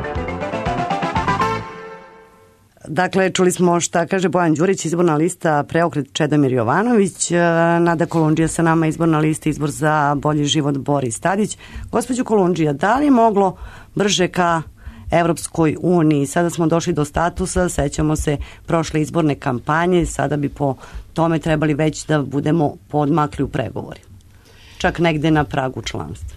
Dakle, čuli smo šta kaže Bojan Đurić, izborna lista Preokret Čedomir Jovanović, Nada Kolundžija sa nama, izborna lista Izbor za bolji život Boris Tadić. Gospođo Kolundžija, da li je moglo brže ka Evropskoj uniji? Sada smo došli do statusa, sećamo se prošle izborne kampanje, sada bi po tome trebali već da budemo podmakli u pregovori. Čak negde na pragu članstva.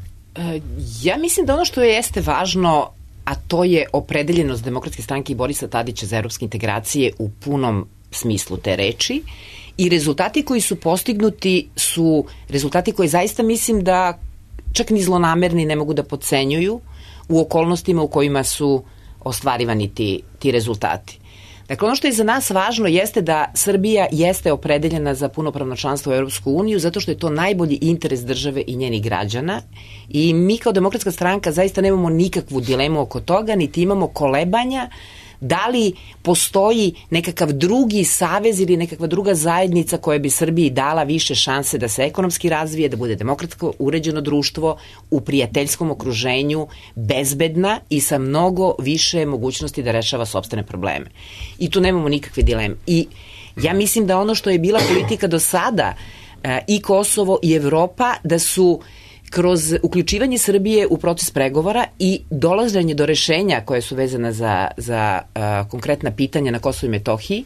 Ja mislim da ono što jeste važno, a to je opredeljenost Demokratske stranke i Borisa Tadića za evropske integracije u punom smislu te reči, i rezultati koji su postignuti su rezultati koji zaista mislim da čak ni zlonamerni ne mogu da podcenjuju u okolnostima u kojima su ostvarivani ti, ti rezultati. Dakle, ono što je za nas važno jeste da Srbija jeste opredeljena za punopravno članstvo u Evropsku uniju zato što je to najbolji interes države i njenih građana, i mi kao Demokratska stranka zaista nemamo nikakvu dilemu oko toga, niti imamo kolebanja da li postoji nekakav drugi savez ili nekakva druga zajednica koja bi Srbiji dala više šanse da se ekonomski razvije, da bude demokratsko uređeno društvo u prijateljskom okruženju, bezbedna i sa mnogo više mogućnosti da rešava sopstvene probleme. I tu nemamo nikakve dileme. I ja mislim da ono što je bila politika do sada, i Kosovo i Evropa, da su kroz uključivanje Srbije u proces pregovora i dolaženje do rešenja koje su vezana za, za uh, konkretna pitanja na Kosovu i Metohiji,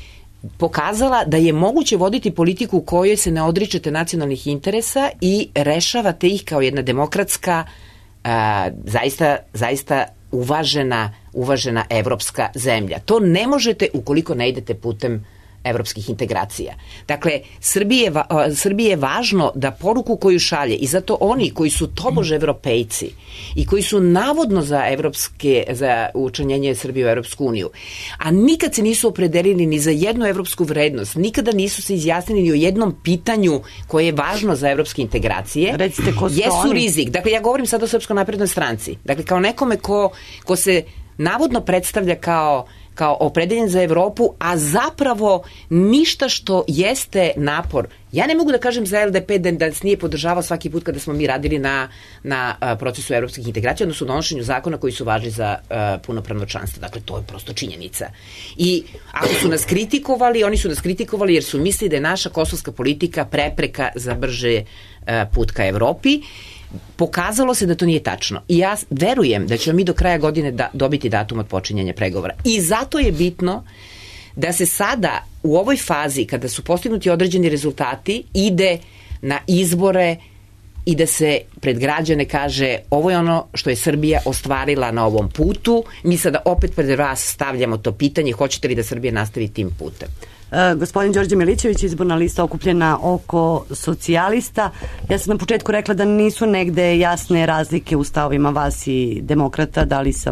pokazala da je moguće voditi politiku u kojoj se ne odričete nacionalnih interesa i rešavate ih kao jedna demokratska, uh, zaista, zaista uvažena, uvažena evropska zemlja. To ne možete ukoliko ne idete putem evropskih integracija. Dakle, Srbije, Srbije je važno da poruku koju šalje, i zato oni koji su tobože evropejci i koji su navodno za evropske, za učlanjenje Srbije u Evropsku uniju, a nikad se nisu opredelili ni za jednu evropsku vrednost, nikada nisu se izjasnili ni o jednom pitanju koje je važno za evropske integracije, recite ko su jesu oni? Rizik. Dakle, ja govorim sad o Srpskoj naprednoj stranci. Dakle, kao nekome ko, ko se navodno predstavlja kao kao opredeljen za Evropu, a zapravo ništa što jeste napor. Ja ne mogu da kažem za L D P da nas nije podržavao svaki put kada smo mi radili na, na uh, procesu evropskih integracija, odnosno donošenju zakona koji su važni za uh, punopravno članstvo. Dakle, to je prosto činjenica. I ako su nas kritikovali, oni su nas kritikovali jer su mislili da je naša kosovska politika prepreka za brže uh, put ka Evropi. Pokazalo se da to nije tačno. I ja verujem da ćemo mi do kraja godine da, dobiti datum od počinjanja pregovora. I zato je bitno da se sada u ovoj fazi, kada su postignuti određeni rezultati, ide na izbore i da se pred građane kaže ovo je ono što je Srbija ostvarila na ovom putu. Mi sada opet pred vas stavljamo to pitanje, hoćete li da Srbija nastavi tim putem? E, gospodin Đorđe Milićević, izborna lista okupljena oko socijalista. Ja sam na početku rekla da nisu negde jasne razlike u stavovima vas i demokrata, da li sam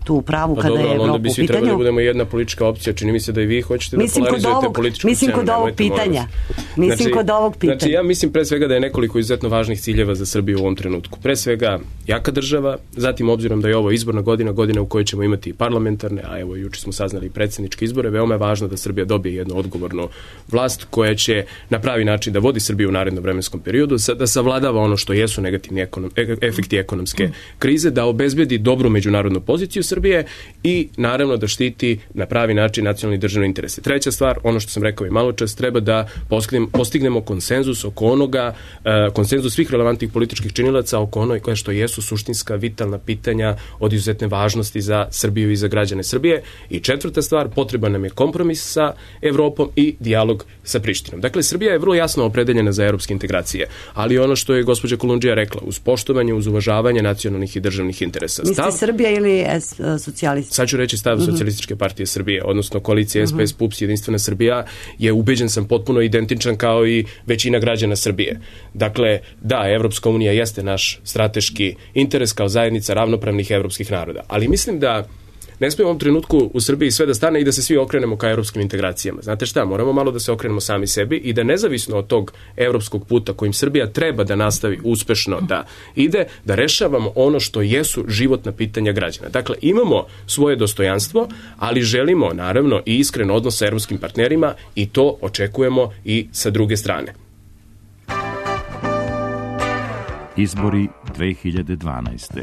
tu pravu pa kada dobro, je Evropa u pitanju. Onda bi svi trebali da budemo jedna politička opcija. Čini mi se da i vi hoćete mislim da polarizujete ovog, političku mislim scenu. Kod ovog pitanja. Mislim znači, kod ovog pitanja. Znači, ja mislim pre svega da je nekoliko izuzetno važnih ciljeva za Srbiju u ovom trenutku. Pre svega jaka država, zatim obzirom da je ovo izborna godina, godina u kojoj ćemo imati parlamentarne, a evo juče smo saznali predsjedničke izbore, veoma je važno da Srbija dobije jednu odgovornu vlast koja će na pravi način da vodi Srbiju u narednom vremenskom periodu, da savladava ono što jesu negativni ekonom, efekti ekonomske krize, da obezbedi dobru međunarodnu poziciju Srbije i naravno da štiti na pravi način nacionalni državni interese. Treća stvar, ono što sam rekao i malo čas, treba da postignemo konsenzus oko onoga, konsenzus svih relevantnih političkih činilaca oko onoga što jesu suštinska, vitalna pitanja od izuzetne važnosti za Srbiju i za građane Srbije. I četvrta stvar, potreban nam je kompromis sa Evropom i dijalog sa Prištinom. Dakle, Srbija je vrlo jasno opredeljena za evropske integracije, ali ono što je gospođa Kolundžija rekla, uz poštovanje, uz uvažavanje nacionalnih i državnih interesa. Mislite Srbija ili socijalisti? Sad ću reći stav Socijalističke partije Srbije, odnosno koalicije S P S, P U P S, Jedinstvena Srbija je, ubeđen sam, potpuno identičan kao i većina građana Srbije. Dakle, da, Evropska unija jeste naš strateški interes kao zajednica ravnopravnih evropskih naroda, ali mislim da ne smije u ovom trenutku u Srbiji sve da stane i da se svi okrenemo ka evropskim integracijama. Znate šta, moramo malo da se okrenemo sami sebi i da nezavisno od tog evropskog puta kojim Srbija treba da nastavi uspešno da ide, da rešavamo ono što jesu životna pitanja građana. Dakle, imamo svoje dostojanstvo, ali želimo naravno i iskren odnos sa evropskim partnerima i to očekujemo i sa druge strane. Izbori dve hiljade dvanaeste.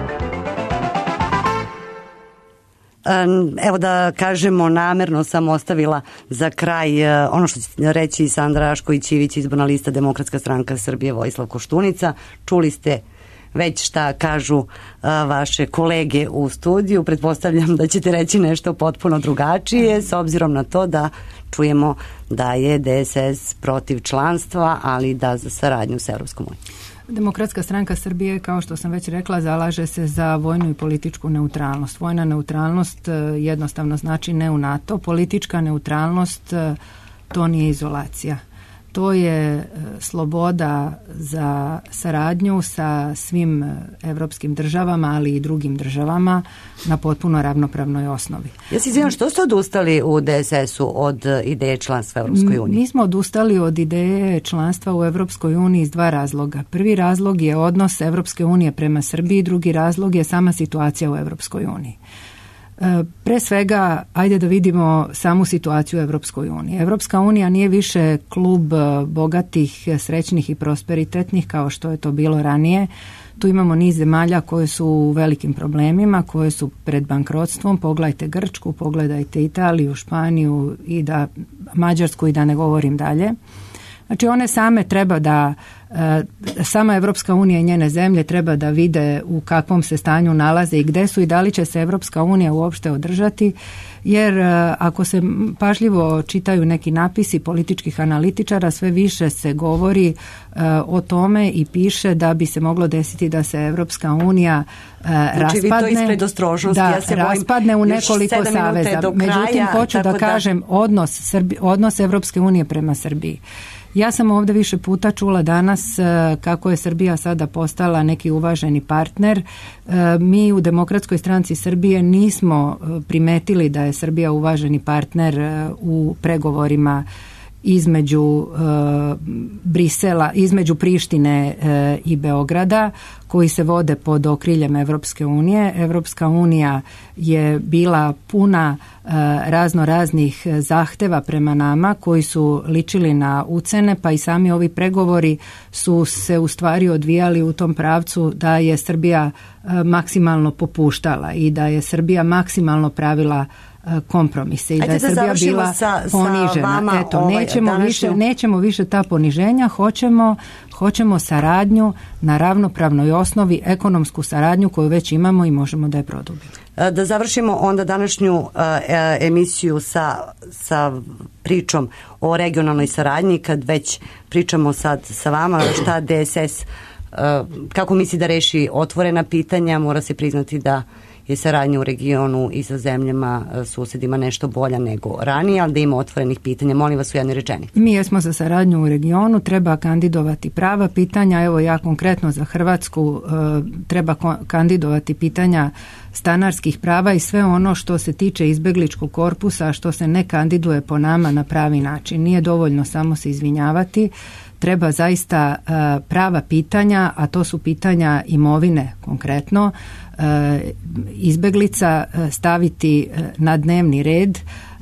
Evo da kažemo, namerno sam ostavila za kraj ono što će reći Sandra Rašković-Ivić, izborna lista Demokratska stranka Srbije, Vojislav Koštunica. Čuli ste već šta kažu vaše kolege u studiju. Pretpostavljam da ćete reći nešto potpuno drugačije, s obzirom na to da čujemo da je D S S protiv članstva, ali da za saradnju s Evropskom unijom. Demokratska stranka Srbije, kao što sam već rekla, zalaže se za vojnu i političku neutralnost. Vojna neutralnost jednostavno znači ne u NATO. Politička neutralnost, to nije izolacija. To je sloboda za saradnju sa svim evropskim državama, ali i drugim državama na potpuno ravnopravnoj osnovi. Ja se izvijem, što ste odustali u D S S-u od ideje članstva u Evropskoj uniji? Mi smo odustali od ideje članstva u Evropskoj uniji iz dva razloga. Prvi razlog je odnos Evropske unije prema Srbiji, drugi razlog je sama situacija u Evropskoj uniji. Pre svega, ajde da vidimo samu situaciju u Evropskoj uniji. Evropska unija nije više klub bogatih, srećnih i prosperitetnih kao što je to bilo ranije. Tu imamo niz zemalja koje su u velikim problemima, koje su pred bankrotstvom. Pogledajte Grčku, pogledajte Italiju, Španiju i da Mađarsku i da ne govorim dalje. Znači one same treba da, sama Evropska unija i njene zemlje treba da vide u kakvom se stanju nalaze i gde su i da li će se Evropska unija uopšte održati, jer ako se pažljivo čitaju neki napisi političkih analitičara, sve više se govori o tome i piše da bi se moglo desiti da se Evropska unija znači, raspadne, da ja se raspadne u nekoliko saveza. Međutim, hoću da, da kažem odnos, Srbi, odnos Evropske unije prema Srbiji. Ja sam ovdje više puta čula danas kako je Srbija sada postala neki uvaženi partner. Mi u Demokratskoj stranci Srbije nismo primetili da je Srbija uvaženi partner u pregovorima između uh, Brisela, između Prištine uh, i Beograda, koji se vode pod okriljem Evropske unije. Evropska unija je bila puna uh, razno raznih zahteva prema nama koji su ličili na ucene, pa i sami ovi pregovori su se u stvari odvijali u tom pravcu da je Srbija uh, maksimalno popuštala i da je Srbija maksimalno pravila kompromise i Ajde da je da Srbija bila sa, ponižena. Sa vama Eto, ovaj, nećemo, današnju... više, nećemo više ta poniženja, hoćemo, hoćemo saradnju na ravnopravnoj osnovi, ekonomsku saradnju koju već imamo i možemo da je produbimo. Da završimo onda današnju uh, emisiju sa, sa pričom o regionalnoj saradnji, kad već pričamo sad sa vama, šta D S S, uh, kako misli da reši otvorena pitanja, mora se priznati da je saradnja u regionu i sa zemljama susedima nešto bolja nego ranije, ali da ima otvorenih pitanja. Molim vas u jednoj rečenici. Mi jesmo za saradnju u regionu, treba kandidovati prava pitanja. Evo ja konkretno za Hrvatsku treba kandidovati pitanja stanarskih prava i sve ono što se tiče izbegličkog korpusa, što se ne kandiduje po nama na pravi način. Nije dovoljno samo se izvinjavati, treba zaista prava pitanja, a to su pitanja imovine konkretno, izbeglica staviti na dnevni red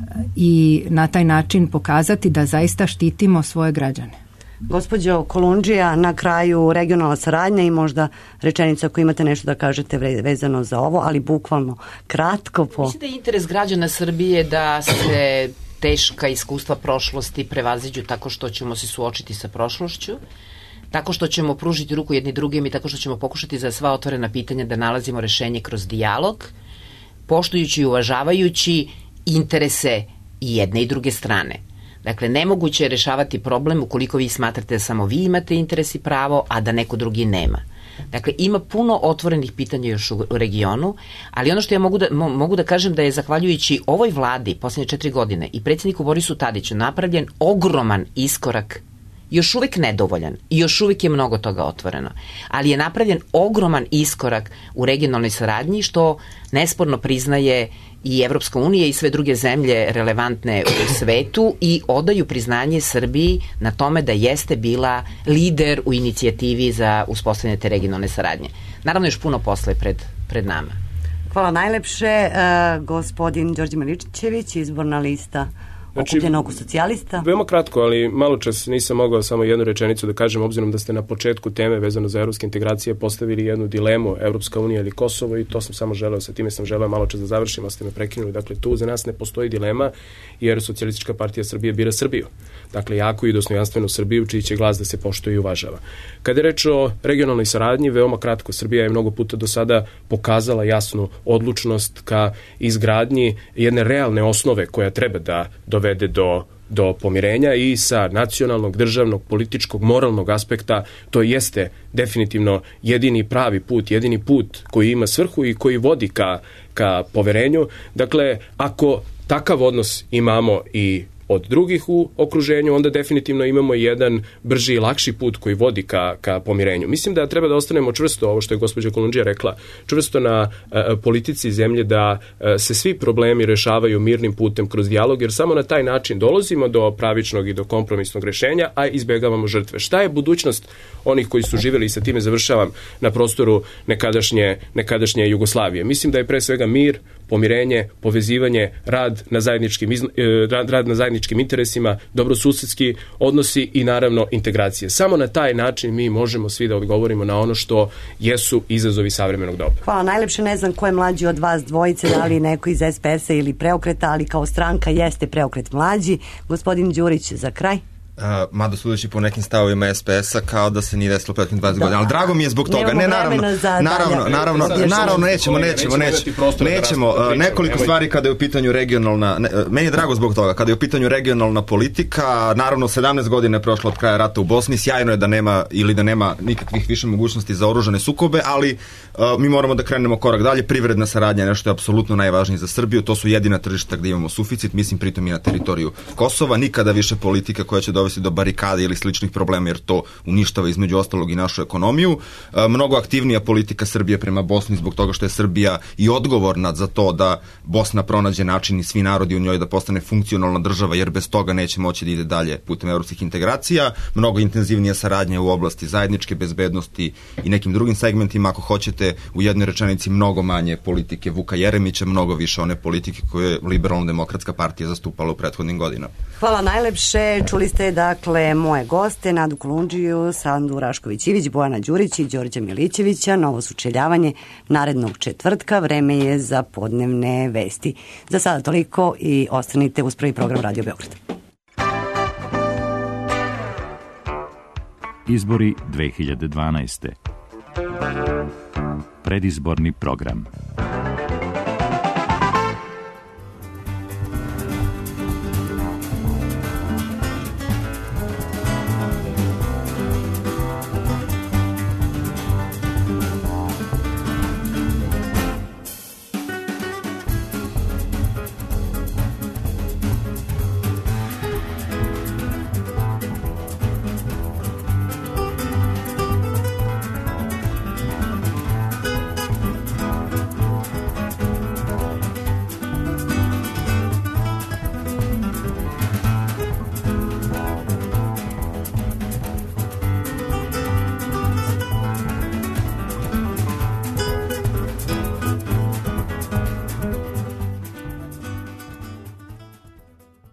i na taj način pokazati da zaista štitimo svoje građane. Gospođo Kolundžija, na kraju regionalna saradnja i možda rečenica ako imate nešto da kažete vezano za ovo, ali bukvalno kratko po... Mislim da je interes građana Srbije da se teška iskustva prošlosti prevaziđu tako što ćemo se suočiti sa prošlošću, tako što ćemo pružiti ruku jedni drugim i tako što ćemo pokušati za sva otvorena pitanja da nalazimo rešenje kroz dijalog, poštujući i uvažavajući interese i jedne i druge strane. Dakle, nemoguće je rešavati problem ukoliko vi smatrate da samo vi imate interes i pravo, a da neko drugi nema. Dakle, ima puno otvorenih pitanja još u regionu, ali ono što ja mogu da, mogu da kažem da je zahvaljujući ovoj vladi posljednje četiri godine i predsjedniku Borisu Tadiću napravljen ogroman iskorak, još uvek nedovoljan i još uvek je mnogo toga otvoreno, ali je napravljen ogroman iskorak u regionalnoj saradnji što nesporno priznaje i Evropska unija i sve druge zemlje relevantne u svetu i odaju priznanje Srbiji na tome da jeste bila lider u inicijativi za uspostavljanje te regionalne saradnje. Naravno, još puno posla je pred, pred nama. Hvala najlepše. Uh, gospodin Đorđe Milićević, izborna lista Okupljena oko socijalista. Veoma kratko, ali malo čas nisam mogao samo jednu rečenicu da kažem, obzirom da ste na početku teme vezano za evropske integracije postavili jednu dilemu Evropska unija ili Kosovo i to sam samo želeo, sa time sam želeo malo čas da završim, a ste me prekinuli. Dakle, tu za nas ne postoji dilema jer Socijalistička partija Srbije bira Srbiju. Dakle, jaku i dostojanstvenu Srbiju čiji će glas da se poštuje i uvažava. Kada je reč o regionalnoj saradnji, veoma kratko, Srbija je mnogo puta do sada pokazala jasnu odlučnost ka izgradnji jedne realne osnove koja treba da dovede do do pomirenja i sa nacionalnog, državnog, političkog, moralnog aspekta to jeste definitivno jedini pravi put, jedini put koji ima svrhu i koji vodi ka, ka poverenju. Dakle, ako takav odnos imamo i od drugih u okruženju, onda definitivno imamo jedan brži i lakši put koji vodi ka, ka pomirenju. Mislim da treba da ostanemo čvrsto, ovo što je gospođa Kolundžija rekla, čvrsto na e, politici zemlje da e, se svi problemi rešavaju mirnim putem kroz dijalog, jer samo na taj način dolazimo do pravičnog i do kompromisnog rešenja, a izbegavamo žrtve. Šta je budućnost onih koji su živeli, i sa time završavam, na prostoru nekadašnje, nekadašnje Jugoslavije? Mislim da je pre svega mir, pomirenje, povezivanje, rad na zajedničkim, izla, rad, rad na zajedničkim interesima, dobrosusedski odnosi i naravno integracije. Samo na taj način mi možemo svi da odgovorimo na ono što jesu izazovi savremenog doba. Hvala najlepše, ne znam ko je mlađi od vas dvojice, da li neko iz es pe es a ili Preokreta, ali kao stranka jeste Preokret mlađi. Gospodin Đurić, za kraj. Uh, mada sudeći po nekim stavovima es pe es a kao da se nije desilo prethodnih dvadeset godina, ali drago mi je zbog toga. Ne, naravno, naravno, naravno, naravno, nećemo, nećemo, nećemo, nećemo, nekoliko stvari kada je u pitanju regionalna, ne, meni je drago zbog toga, kada je u pitanju regionalna politika, naravno sedamnaest godina je prošlo od kraja rata u Bosni, sjajno je da nema ili da nema nikakvih više mogućnosti za oružane sukobe, ali uh, mi moramo da krenemo korak dalje. Privredna saradnja je nešto je apsolutno najvažnije za Srbiju, to su jedina tržišta gdje imamo suficit, mislim pritom i na teritoriju Kosova, nikada više politika koja će dovesti do barikade ili sličnih problema, jer to uništava između ostalog i našu ekonomiju. E, mnogo aktivnija politika Srbije prema Bosni zbog toga što je Srbija i odgovorna za to da Bosna pronađe način i svi narodi u njoj da postane funkcionalna država, jer bez toga neće moći da ide dalje putem evropskih integracija. Mnogo intenzivnija saradnja u oblasti zajedničke bezbednosti i nekim drugim segmentima. Ako hoćete, u jednoj rečenici mnogo manje politike Vuka Jeremića, mnogo više one politike koje je Liberalno-demokratska partija zastupala u prethodnim godinama. Hvala najlepše. Čuli ste dakle moje goste, Nadu Kolundžiju, Sandu Rašković-Ivić, Bojana Đurić i Đorđa Milićevića. Novo sučeljavanje narednog četvrtka. Vreme je za podnevne vesti. Za sada toliko i ostanite uz prvi program Radio Beograd. Izbori dve hiljade dvanaeste. Predizborni program.